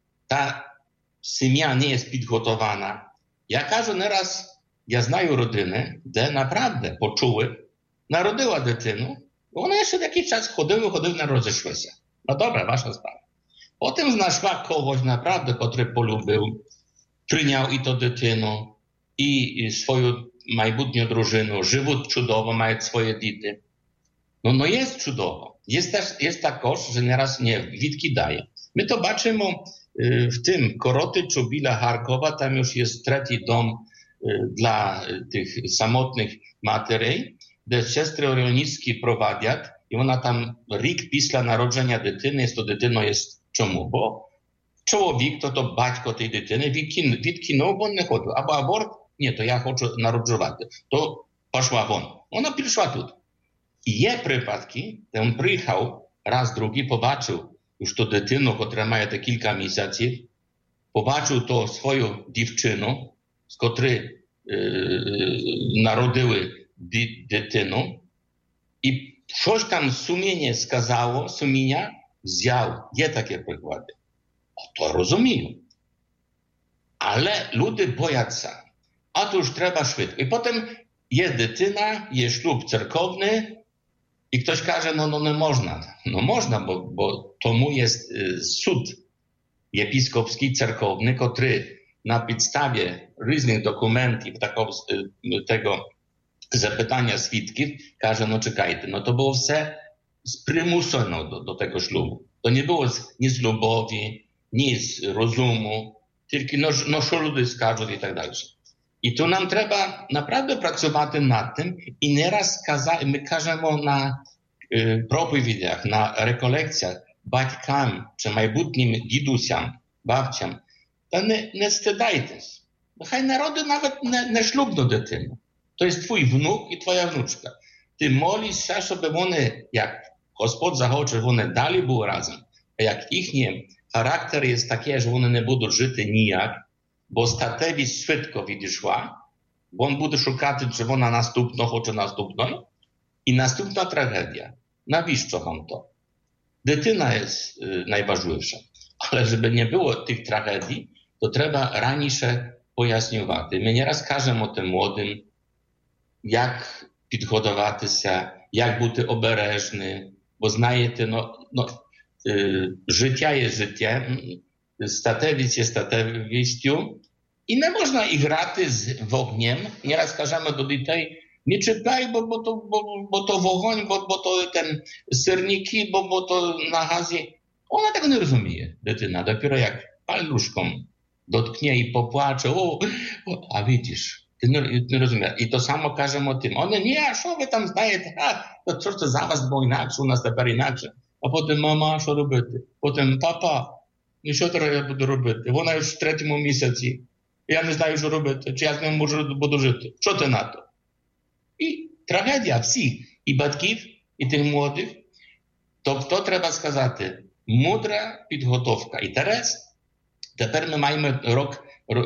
Speaker 2: Та сім'я не є підготована. Я кажу, не раз, я знаю родини, де naprawdę почули, народила дитину, вони ще такий час ходили, ходили, розійшлися. Ну добре, ваша справа. Потім знайшла когось, направду, котрий полюбив, прийняв і ту дитину, і, і свою майбутню дружину, живуть чудово, мають свої діти. Ну, ну є чудово. Є, теж, є також, що не раз не відкидає. Ми то бачимо е, в тим Коротичу біля Харкова, там już jest третій дом е, для тих самотних матерей, де сестри Оріонівські провадять, і вона там рік після народження дитини, то дитина є чому? Бо чоловік, то, то батько тієї дитини відкинув, бо не хотів. Або аборт, ні, то я хочу народжувати. То пішла вон. Вона пішла тут. І є припадки, де він приїхав, раз, другий, побачив, już ту дитину, котра має кілька місяців, побачив то свою дівчину, з котрої е, народили дитину, і що ж там суміння сказало, суміння взяв. Є такі приклади. То розумію. Але люди бояться. А то ж треба швидко. І потім є дитина, є шлюб церковний, і хтось каже, ну, ну не можна. Ну можна, бо, бо тому є суд єпископський церковний, котрий на підставі різних документів такого, tego zapytania свідків, каже, ну чекайте, ну то було все примусоно до, до того шлюбу. То не було ні з любові, ні з розуму, тільки ну, ну що люди скажуть і так далі. І то нам треба naprawdę працювати над тим, і не раз казати, ми кажемо на е, проповідях, на реколекціях батькам чи майбутнім дідусям, бабцям, та не, не стидайтесь. Хай народи навіть не, не шлюбну дитину. To jest twój wnuk i twoja wnuczka. Ty molisz się, żeby one, jak Gospod захоче, one dali były razem. A jak ich nie, charakter jest taki, że one nie będą żyty nijak, bo statewiść szybko відійшła, bo on będzie szukać, czy ona następno chce następną i następna tragedia. Nawiszczo wam to. Dytyna jest y, najważniejsza. Ale żeby nie było tych tragedii, to trzeba раніше пояснювати. Ми не раз кажемо тим младим, як підготуватися, як бути обережним, бо знаєте, ну, ну, е, життя є життя, статевість є статевістю. І не можна іграти з вогнем. Nieraz кажемо до дітей, не чекай, бо, бо, то, бо, бо то вогонь, бо, бо то ten, сирники, бо, бо то на газі. Вона так не розуміє, дитина. Dopiero як paluszką dotknie i popłacze, o, o, a widzisz, ty nie, nie rozumiesz. I to samo кажемо тим. One, nie, a що ви там знаєте? А, то що це за вас було інакше, у нас тепер інакше. А потім, мама, що робити? Потім, папа, ну що я буду робити? Вона вже в третьому місяці. Я не знаю, що робити. Чи я з ним можу, буду жити? Що ти на то? І трагедія всіх. І батьків, і тих молодих. Тобто, треба сказати, мудра підготовка. І teraz, тепер ми маємо рок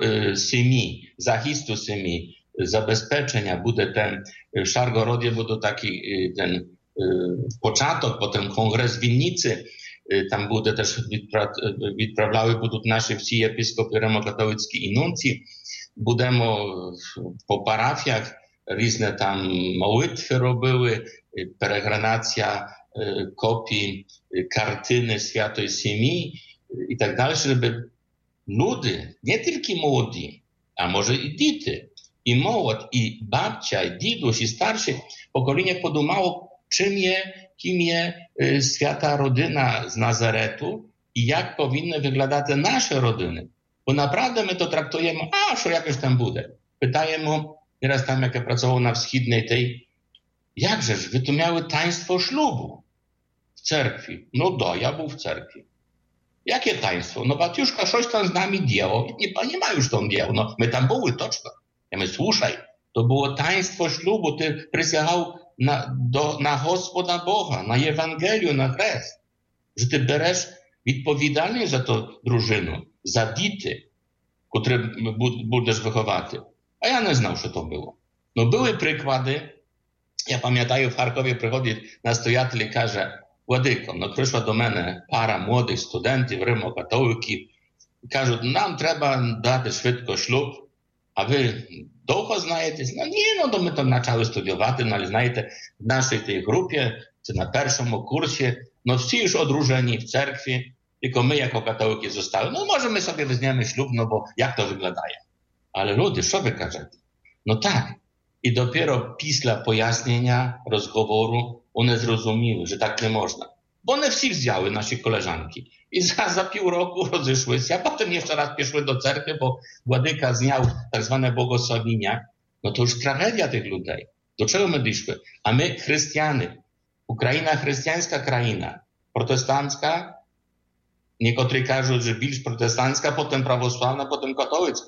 Speaker 2: сім'ї, захисту сім'ї, забезпечення. Буде ten, w Szargorodzie буде такий ten початок, потім конгрес в Вінниці, там буде теж відправляли будуть наші всі єпископи римокатолицькі і нунці. Будемо по парафіях різні там молитви робили, перегранація копій картини Святої Сім'ї і так далі, щоб люди, не тільки молоді, а може і діти, і молодь, і бабця, і дідусь, і старші покоління подумало, czym je, kim je y, świata rodzina z Nazaretu i jak powinny wyglądać nasze rodziny. Bo naprawdę my to traktujemy, a що jakieś tam буде. Pytajemy, nieraz tam jak ja pracował na wschodniej tej, jakżeż, wy tu miały taństwo ślubu w cerkwi. No do, ja był w cerkwi. Jakie taństwo? No Batiuszka coś tam z nami dzieło. Nie, nie ma już tam dzieło. No my tam były, toczko. Ja my, słuchaj, to było taństwo ślubu, ty przysягał На, до, на Господа Бога, на Євангелію, на хрест. Що ти береш відповідальність за ту дружину, за діти, котрі будеш виховати. А я не знав, що то було. Ну, були приклади. Я пам'ятаю, в Харкові приходить настоятель і каже, Владико, ну, прийшла до мене пара молодих студентів, римокатоликів, і кажуть, нам треба дати швидко шлюб, а ви довго знаєтесь? Ну, ні, ну, то ми там почали студіювати, ну, але, знаєте, в нашій тій групі, це на першому курсі, ну, всі ж одружені в церкві, тільки ми, як католики, zostaли. Ну, може, ми собі візьмемо шлюб, ну, бо як то виглядає? Але, люди, що ви кажете? Ну, так. І допіро після пояснення, розговору, вони зрозуміли, що так не можна. Бо не всі взяли наші колежанки. І за, за півроку розійшлися, а потім ще раз пішли до церкви, бо владика зняв так зване богословіння. Ну то ж трагедія тих людей. До чого ми дійшли? А ми християни. Україна християнська країна. Протестантська. Niektórzy кажуть, що більш протестантська, потім православна, потім католицька.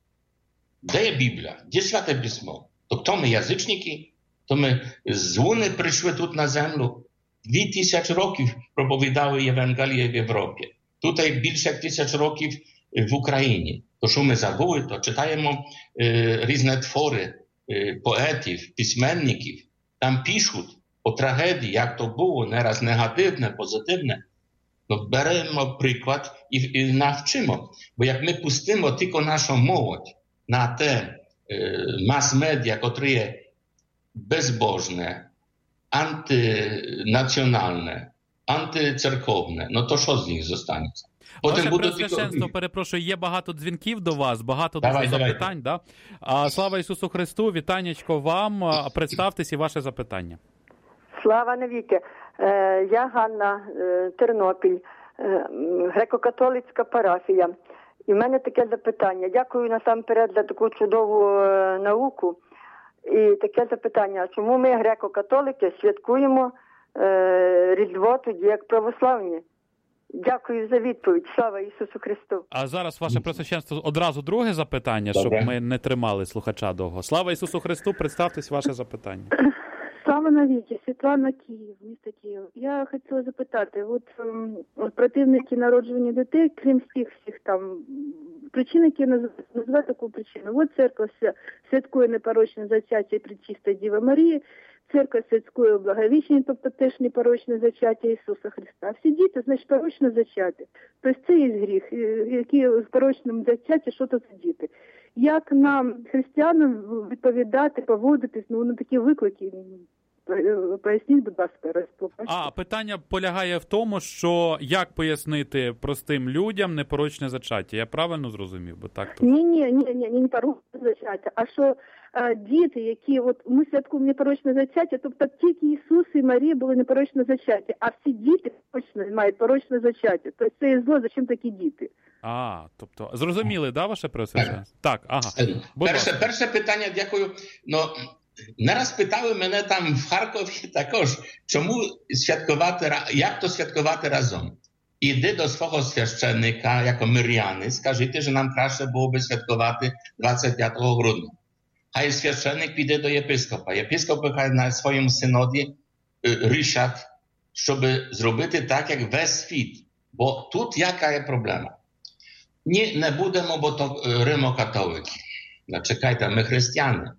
Speaker 2: Де є Біблія? Де Святе Письмо? То хто ми, язичники? То ми з Луни прийшли тут на землю. Дві тисячі років проповідали Євангеліє в Європі. Тут є більше тисяч років в Україні. То що ми забули, то читаємо е, різні твори е, поетів, письменників. Там пишуть о трагедії, як то було, не раз негативне, позитивне. Ну, беремо приклад і, і навчимо. Бо як ми пустимо тільки нашу молодь на те е, мас-медіа, котрі є безбожне, антинацjonalne, antycerkowne, no to що з них зостанеться?
Speaker 1: Ваше Преосвященство, перепрошую, є багато дзвінків до вас, багато давай, дуже давай. запитань. Да? А, слава Ісусу Христу, вітанечко вам, представтесь і ваше запитання.
Speaker 4: Слава навіки. Е, я Ганна, е, Тернопіль, е, греко-католицька парафія. І в мене таке запитання. Дякую насамперед за таку чудову е, науку. І таке запитання, чому ми, греко-католики, святкуємо е, Різдво тоді, як православні? Дякую за відповідь. Слава Ісусу Христу.
Speaker 1: А зараз, ваше Преосвященство, одразу друге запитання, Добре. щоб ми не тримали слухача довго. Слава Ісусу Христу, представтесь ваше запитання.
Speaker 5: Слава навіки, Світлана, Київ, місто Київ. Я хотіла запитати, от, от противники народжування дітей, крім всіх всіх там причин, які називають, називають таку причину. От церква святкує непорочне зачаття Пречистої Діви Марії, церква святкує Благовіщення, тобто теж непорочне зачаття Ісуса Христа. Всі діти, значить, порочне зачаття. Тобто це є гріх, які в порочному зачатті, що то це діти. Як нам, християнам, відповідати, поводитись ну, на такі виклики? Поясніть, будь ласка, розтлумачте.
Speaker 1: А, питання полягає в тому, що як пояснити простим людям непорочне зачаття. Я правильно зрозумів? Бо так то...
Speaker 5: Ні, ні, ні, ні, не непорочне зачаття, а що а, діти, які, от ми святкуємо непорочне зачаття, тобто тільки Ісус і Марія були непорочне зачаття, а всі діти точно мають порочне зачаття. Тобто це є зло, зачем такі діти?
Speaker 1: А, тобто, зрозуміли, да, ваше Преосвященство? Так, ага.
Speaker 2: Перше, перше питання, дякую. Ну, не раз питали мене там в Харкові також, чому святкувати, як то святкувати разом. Іди до свого священника, як миряни, скажіть, що нам краще було би святкувати двадцять п'ятого грудня. Хай священник піде до єпископа. Єпископ хай на своєму синоді рішать, щоб зробити так, як весь світ. Бо тут яка є проблема? Ні, не будемо, бо то римокатолики. Ну, чекайте, ми християни.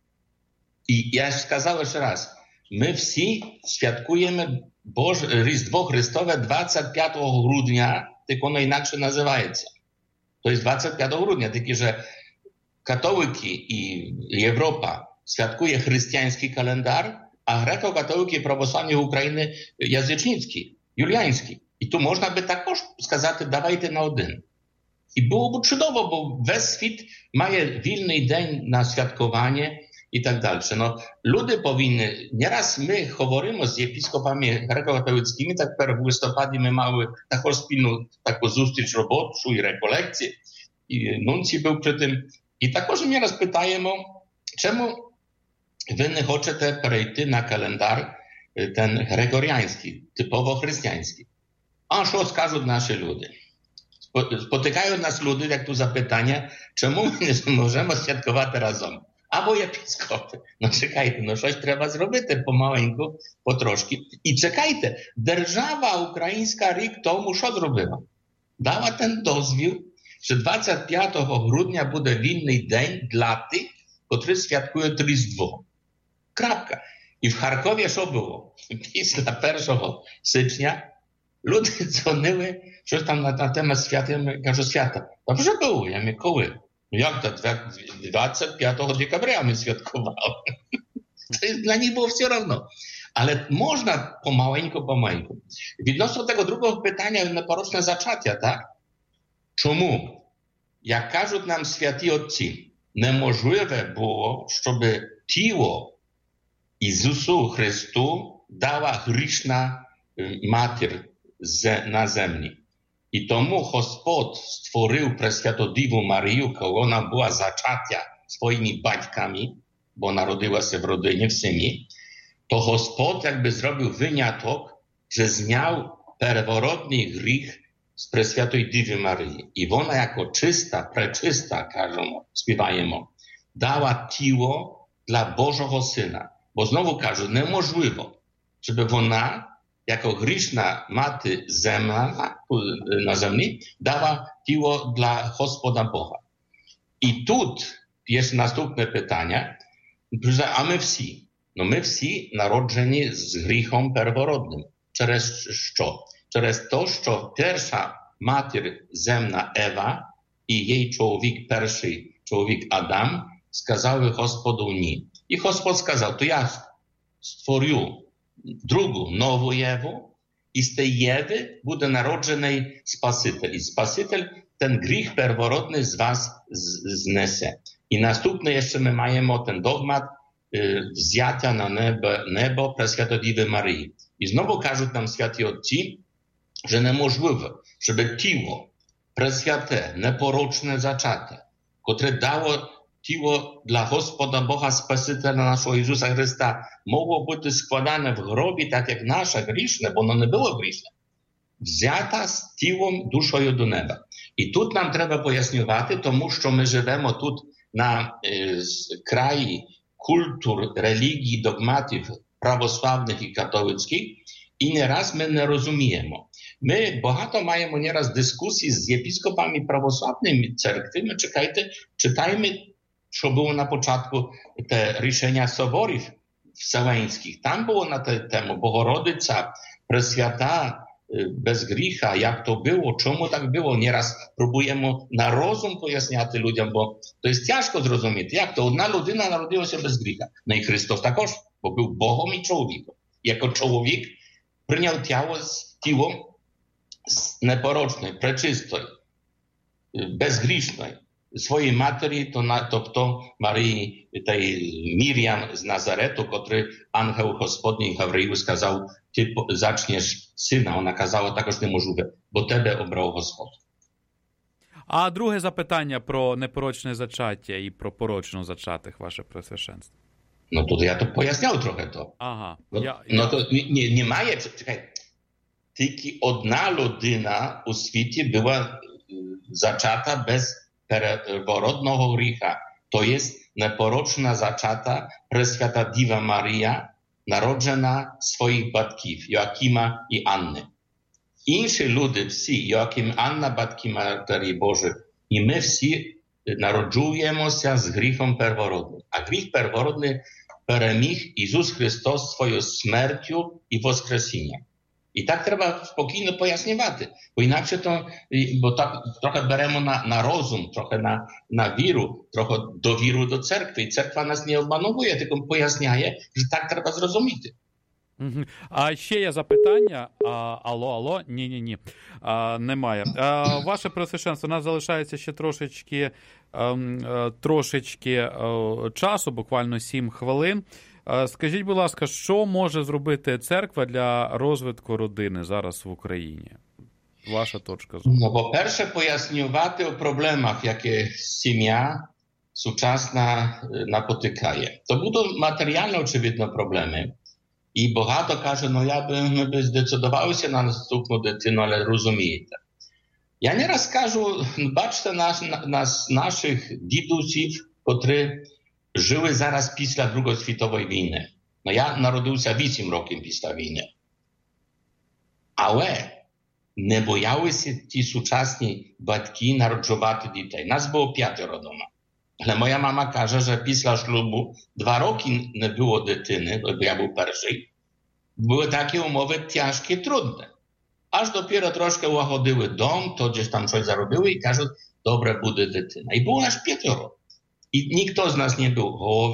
Speaker 2: І я ж сказав ще раз, ми всі святкуємо Боже, Різдво Христове двадцять п'ятого грудня, так воно інакше називається. Тобто двадцять п'ятого грудня, тільки що католики і Європа святкує християнський календар, а греко-католики і православні України язичницький, юліанський. І то можна би також сказати, давайте на один. І було б чудово, бо весь світ має вільний день на святкування і так далі. Но люди повинні, не раз ми говоримо з єпископами греко-католицькими, так тепер в листопаді ми мали також спільну таку зустріч робочу і реколекції, і нунці був при тим. І також ми раз питаємо, чому ви не хочете перейти на календар ten григоріанський, типово християнський. А що скажуть наші люди? Спотикають нас люди, як тут запитання, чому ми не можемо святкувати разом? Або єпископи. Ну чекайте, ну щось треба зробити помаленьку, потрошки. І чекайте, держава українська рік тому що зробила? Дала ten дозвіл, що двадцять п'ятого грудня буде вільний день для тих, котрі святкують Різдво. Крапка. І в Харкові що було? Після першого січня люди дзвонили, що там на, на тему свята. Я кажу, свята. Та вже було, я кажу, коли? Як то двадцять п'ятого декабря ми святкували. Тобто для них було все одно. Але можна помаленьку-помаленьку. Відносно того другого питання, непорочне зачаття, так? Чому? Як кажуть нам святі отці, неможливе було, щоб тіло Ісусу Христу дала грішна матір на землі. І тому Господь створив Пресвяту Діву Марію, коли вона була зачаття своїми батьками, бо народилася в родині, в сім'ї, то Господь якби зробив виняток, що зняв первородний гріх з Пресвятої Діви Марії. І вона як чиста, пречиста, кажемо, співаємо, дала тіло для Божого Сина. Бо знову кажу, неможливо, щоб вона, як грішна мати земля на землі, дала тіло для Господа Бога. І тут є наступне питання, а ми всі? Ну, ми всі народжені з гріхом первородним. Через що? Через те, що перша матір земна Ева і її чоловік, перший чоловік Адам, сказали Господу ні. І Господь сказав, то я створю другу нову Єву, і з тієї Єви буде народжений Спаситель. І Спаситель ten гріх первородний з вас знесе. І наступне ще ми маємо ten догмат взяття на небо, небо Пресвятодіви Марії. І знову кажуть нам святі отці, що неможливо, щоб тіло пресвяте, непорочне зачаття, котре дало тіло для Господа Бога Спасителя нашого Ісуса Христа, могло бути складане в гробі, так як наше грішне, бо воно не було грішне, взята з тілом, душою до неба. І тут нам треба пояснювати, тому що ми живемо тут на е, краї культур, релігій, догматів православних і католицьких, і не раз ми не розуміємо. Ми багато маємо не раз дискусій з єпископами православної церкви. Ми чекайте, читаємо, що було на початку те рішення соборів вселенських. Там було на те тему Богородиця, Пресвята, без гріха, як то було, чому так було. Не раз пробуємо на розум поясняти людям, бо то є тяжко зрозуміти, як то одна людина народилася без гріха. Ну і Христос також, bo był Bogом i człowiekiem. Jako człowiek przyjął ciało z ciało непорочної, пречистої, безгрішної своєї матері, то, тобто Марії та Мір'ям з Назарету, котрий ангел Господній Гавриїл сказав, ти зачнеш сина. Вона казала, також неможливе, бо тебе обрав Господь.
Speaker 1: А друге запитання про непорочне зачаття і про порочно зачатих, ваше Преосвященство.
Speaker 2: Ну, тут я то поясняв трохи то.
Speaker 1: Ага.
Speaker 2: Ну,
Speaker 1: я,
Speaker 2: ну
Speaker 1: я...
Speaker 2: то не, немає, чекай, тільки одна людина у світі була зачата без первородного гріха. То є непорочна зачата Пресвята Діва Марія, народжена своїх батьків, Йоакима і Анни. Інші люди всі, Йоаким, Анна, батьки Матері Божої, і ми всі народжуємося з гріхом первородним. А гріх первородний переміг Ісус Христос своєю смертю і воскресінням. І так треба спокійно пояснювати, бо інакше то, бо так трохи беремо на, на розум, трохи на, на віру, трохи довіру до церкви. І церква нас не обмановує, тільки поясняє, що так треба зрозуміти.
Speaker 1: А ще є запитання. А, алло, алло, ні-ні-ні, а, немає. А, ваше Преосвященство, у нас залишається ще трошечки, а, трошечки а, часу, буквально сім хвилин. А, скажіть, будь ласка, що може зробити церква для розвитку родини зараз в Україні? Ваша точка зору.
Speaker 2: Ну, по-перше, пояснювати у проблемах, які сім'я сучасна напотикає. То будуть матеріально, очевидно, проблеми. І багато каже, ну я би, ми би здецидувалися на наступну дитину, але розумієте. Я не раз кажу, бачите нас, нас, наших дідусів, котрі жили зараз після Другої світової війни. Ну я народився вісім років після війни. Але не боялися ті сучасні батьки народжувати дітей. Нас було п'ятеро вдома. Але моя мама каже, що після шлюбу два роки не було дитини, бо я був перший. Були такі умови тяжкі, трудні. Аж допіро трошки улагодили дом, то десь там щось заробили і кажуть, добре буде дитина. І було аж п'ятеро. І ніхто з нас не був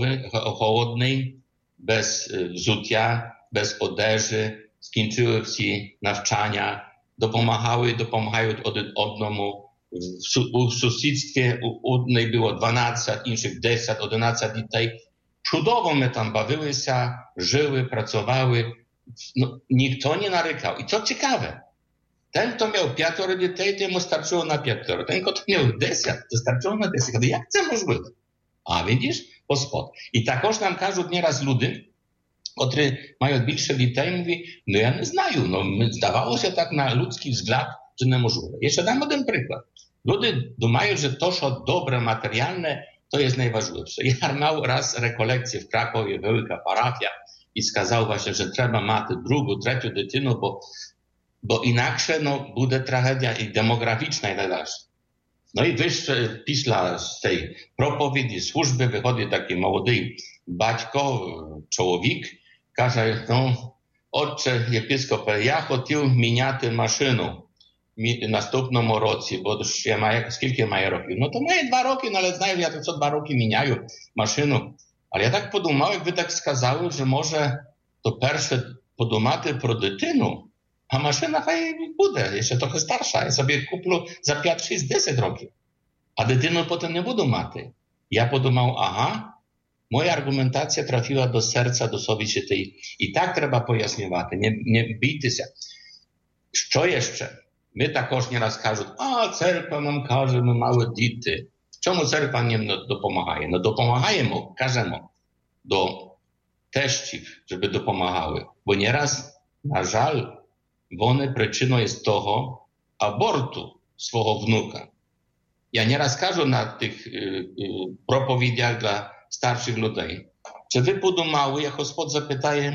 Speaker 2: голодний, без взуття, без одежі, скінчили всі навчання, допомагали, допомагають один одному. У сусідстві у одної було дванадцять, інших десять, одинадцять дітей. Чудово ми там бавилися, жили, працювали. Ну, ніхто не нарікав. І це цікаве. Ten, хто мав п'ятеро дітей, тому старчило на п'ятеро. Ten, хто мав десять, то старчило на десять. Як це можливо? А, видиш, Господь. І також нам кажуть не раз люди, котрі мають більше дітей, mówią, no ja nie знаю, no zdawało się tak na ludzki wzgląd, że niemożliwe. Jeszcze dam jeden przykład. Ludzie думають, że to, co dobre, materialne, to jest najważniejsze. Ja miał raz rekolekcję w Krakowie, wielka parafia, i сказав właśnie, że trzeba mać drugą, trzecią дитину, bo, bo inaczej no, będzie tragedia i demograficzna i tak dalej. No i wyższe, після tej проповіді, służby wychodzi taki młody батько, człowiek, каже, no, отче єпископе, я хотів міняти машину в наступному році, бо ще має, скільки має років? Ну, то має два роки, ну, але знаю, я то co два роки міняю машину. Але я так подумав, як ви так сказали, що може то перше подумати про дитину, а машина хай буде, ще трохи старша, я собі куплю за п'ять, шість, десять років. А дитину потім не буду мати. Я подумав, ага, moja argumentacja trafiła do serca, do совісті tej. I tak trzeba pojaśniувати, nie, nie bійте się. Що jeszcze? My також не раз кажуть, а церква нам каже, ми мали діти. Чому церква не допомагає? No допомагаємо, кажемо, до teściów, żeby допомагали. Бо nieraz, na żal, вони причиною jest того abortu swого wnuka. Ja nieraz кажу na tych y, y, propowiedziach dla starszych людей. Czy wy podumali, jak Господь запитає,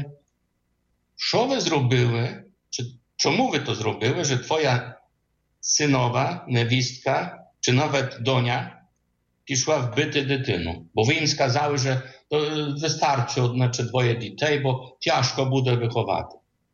Speaker 2: що ви зробили, чи чому ви то зробили, że twoja synowa, невістка, czy nawet donia пішла вбити дитину? Бо ви їм сказали, що wystarczy одне чи двоє дітей, бо тяжко буде виховати.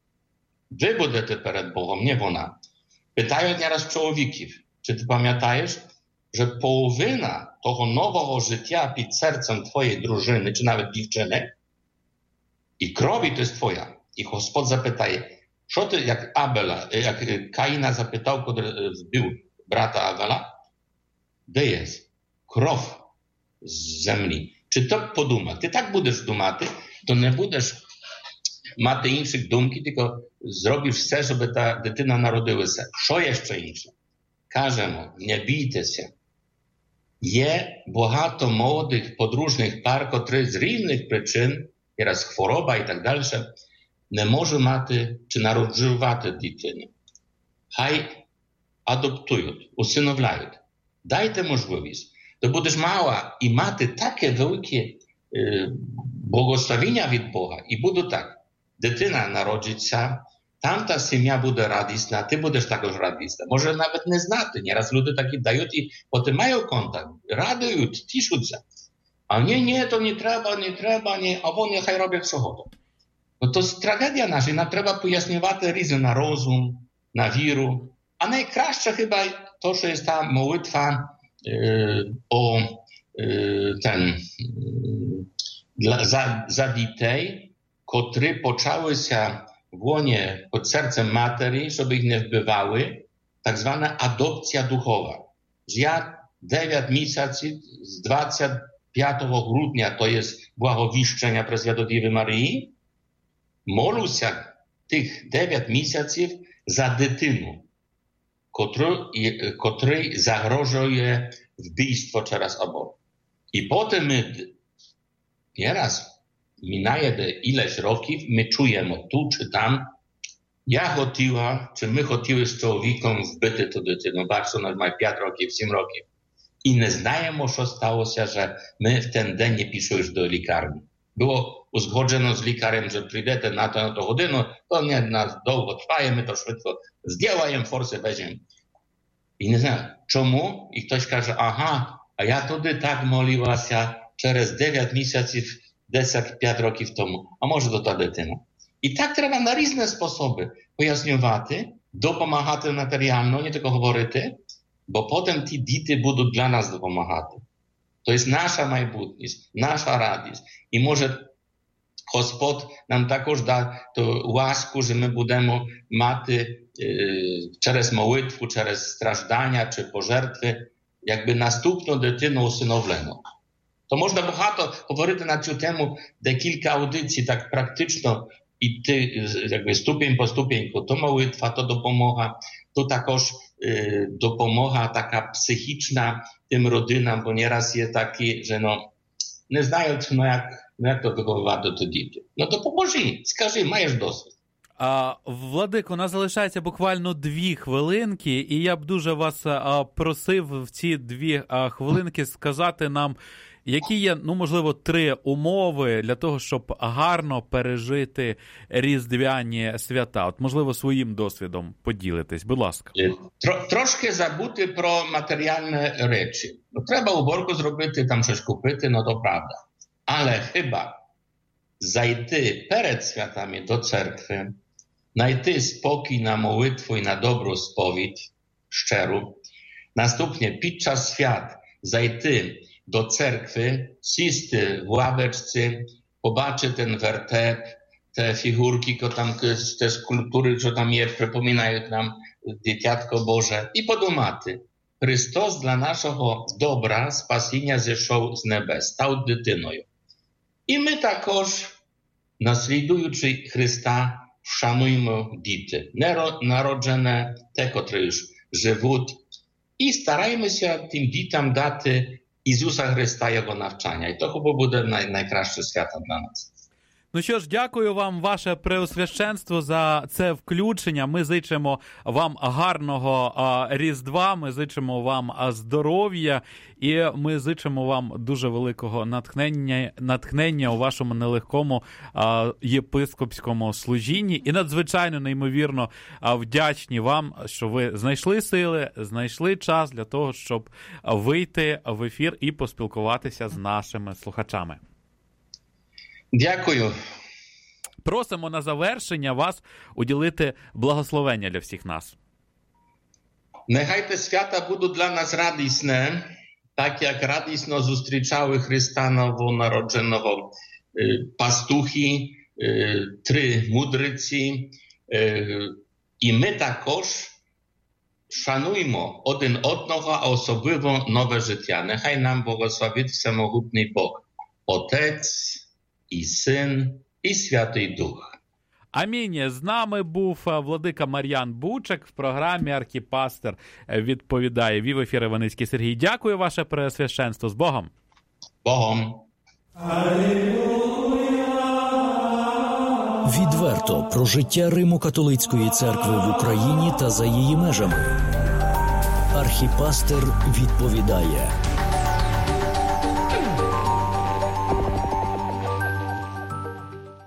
Speaker 2: Ви будете перед Богом, не вона. Питають nieraz чоловіків, чи ти пам'ятаєш, że połowina tego nowego życia pod sercem twojej drużyny, czy nawet dziewczyny, i krowi to jest twoja. I Gospod zapytaje, co ty, jak Abela, jak Kaina zapytał, kiedy wbił brata Abela, gdzie jest krov z ziemi? Czy to poduma? Ty tak będziesz dumaty, to nie będziesz mати інших думки, tylko zrobisz все, żeby ta дитина народилася. Що jeszcze інше? Кажемо, не бійтеся. Є багато молодих подружних пар, котрі з різних причин, зараз хвороба і так далі, не можуть мати чи народжувати дитину. Хай адоптують, усиновляють. Дайте можливість. То будеш мала і мати таке велике е, благословення від Бога. І буде так. Дитина народиться, tamta сім'я буде радісна, ти будеш також радісна. Може навіть не знати. Nieraz люди такі дають і потім мають контакт, радують, тішуться. А ні, ні, то не треба, не треба, ні, а вони хай роблять чого. No to jest tragedia nasza i nam trzeba pojaśniwać ryzy na rozum, na wiru. A najkraще chyba to, że jest ta modlitwa yy, o yy, ten yy, za, za dzieci, które poczęły się w łonie pod sercem materi, żeby ich nie wbywały, tak zwana adopcja duchowa. Że ja dziewięć miesięcy z dwudziestego piątego grudnia, to jest błagowiszczenia prezwiadowiewy Maryi, молю się tych dziewięć miesięcy za dytynu, której zagrożuje wbijstwo przez abort. I potem my nieraz minaje ileś roków, my czujemy tu czy tam, ja chotiła, czy my chotiły z człowiekiem wbyty to dytynu, bardzo nas ma pięć roków, siedem roków. I nie znajemy, co stało się, że my w ten dzień nie piszemy już do lekarni. Było uzgodzono z lekarzem, że przyjdziecie na to, na to godzinę, to nie nas długo trwa, my to szybko zdjęłajem, forsę weźmiemy. I nie znam, czemu? I ktoś każe, aha, a ja wtedy tak moliła się przez dziewięć miesięcy, dziesięć pięć roków temu, a może to ta dytyna. I tak trzeba na różne sposoby pojaśniować, dopomagać materialno, nie tylko mówić, bo potem ci dzieci będą dla nas dopomagać. To jest nasza майбутність, nasza radość. I może Gospod nam також da to łasku, że my będziemy mати yy, przez modlitwę, przez strażdania czy pożertwy, jakby następną dytynę usynowioną. To można багато говорити na цю тему, де kilka audycji tak praktyczno i ty jakby stupień po stupienku, to modlitwa, to dopomoga, to також yy, dopomoga taka psychiczna tym rodzinam, bo nieraz jest taki, że no nie znają, no jak, no jak to wychowywać do tych dzieci. No to поможи, скажи, маєш досвід.
Speaker 1: А, Владико, у нас залишається буквально дві хвилинки, і я б дуже вас а, просив в ці дві а, хвилинки сказати нам, які є, ну, можливо, три умови для того, щоб гарно пережити різдвяні свята? От, можливо, своїм досвідом поділитись. Будь ласка.
Speaker 2: Тро, трошки забути про матеріальні речі. Ну, треба уборку зробити, там щось купити, ну то правда. Але хіба зайти перед святами до церкви, знайти спокій на молитву і на добру сповідь, щиру, наступnie під час свят зайти do cerkwy, сісти w ławeczce, pobaczyć ten wertep, te figurki, tam, te skulptury, co tam jest, przypominają nam Dzieciatko Boże i podumaty. Chrystus dla naszego dobra, spasienia zeszł z nebes, stał dytyną. I my takoż, naśladujący Chrysta, szanujmy dzieci, narodzone, te, które już żywą, i starajmy się tym dzieciom dać Ісуса Христа, Його навчання. І того буде най, найкраще свято для нас.
Speaker 1: Ну що ж, дякую вам, ваше преосвященство, за це включення. Ми зичимо вам гарного а, Різдва, ми зичимо вам а, здоров'я і ми зичимо вам дуже великого натхнення, натхнення у вашому нелегкому а, єпископському служінні. І надзвичайно, неймовірно а, вдячні вам, що ви знайшли сили, знайшли час для того, щоб вийти в ефір і поспілкуватися з нашими слухачами.
Speaker 2: Дякую.
Speaker 1: Просимо на завершення вас уділити благословення для всіх нас.
Speaker 2: Нехай те свята будуть для нас радісне, так як радісно зустрічали Христа новонародженого пастухи, три мудреці. І ми також шануємо один одного, а особливо нове життя. Нехай нам благословить всемогутній Бог, Отець і Син і Святий Дух.
Speaker 1: Амінь. З нами був владика Мар'ян Бучак в програмі «Архіпастир відповідає». Вів ефір Іваницький Сергій. Дякую, ваше преосвященство. З Богом.
Speaker 2: Богом.
Speaker 3: Відверто про життя Римо-католицької церкви в Україні та за її межами. Архіпастир відповідає.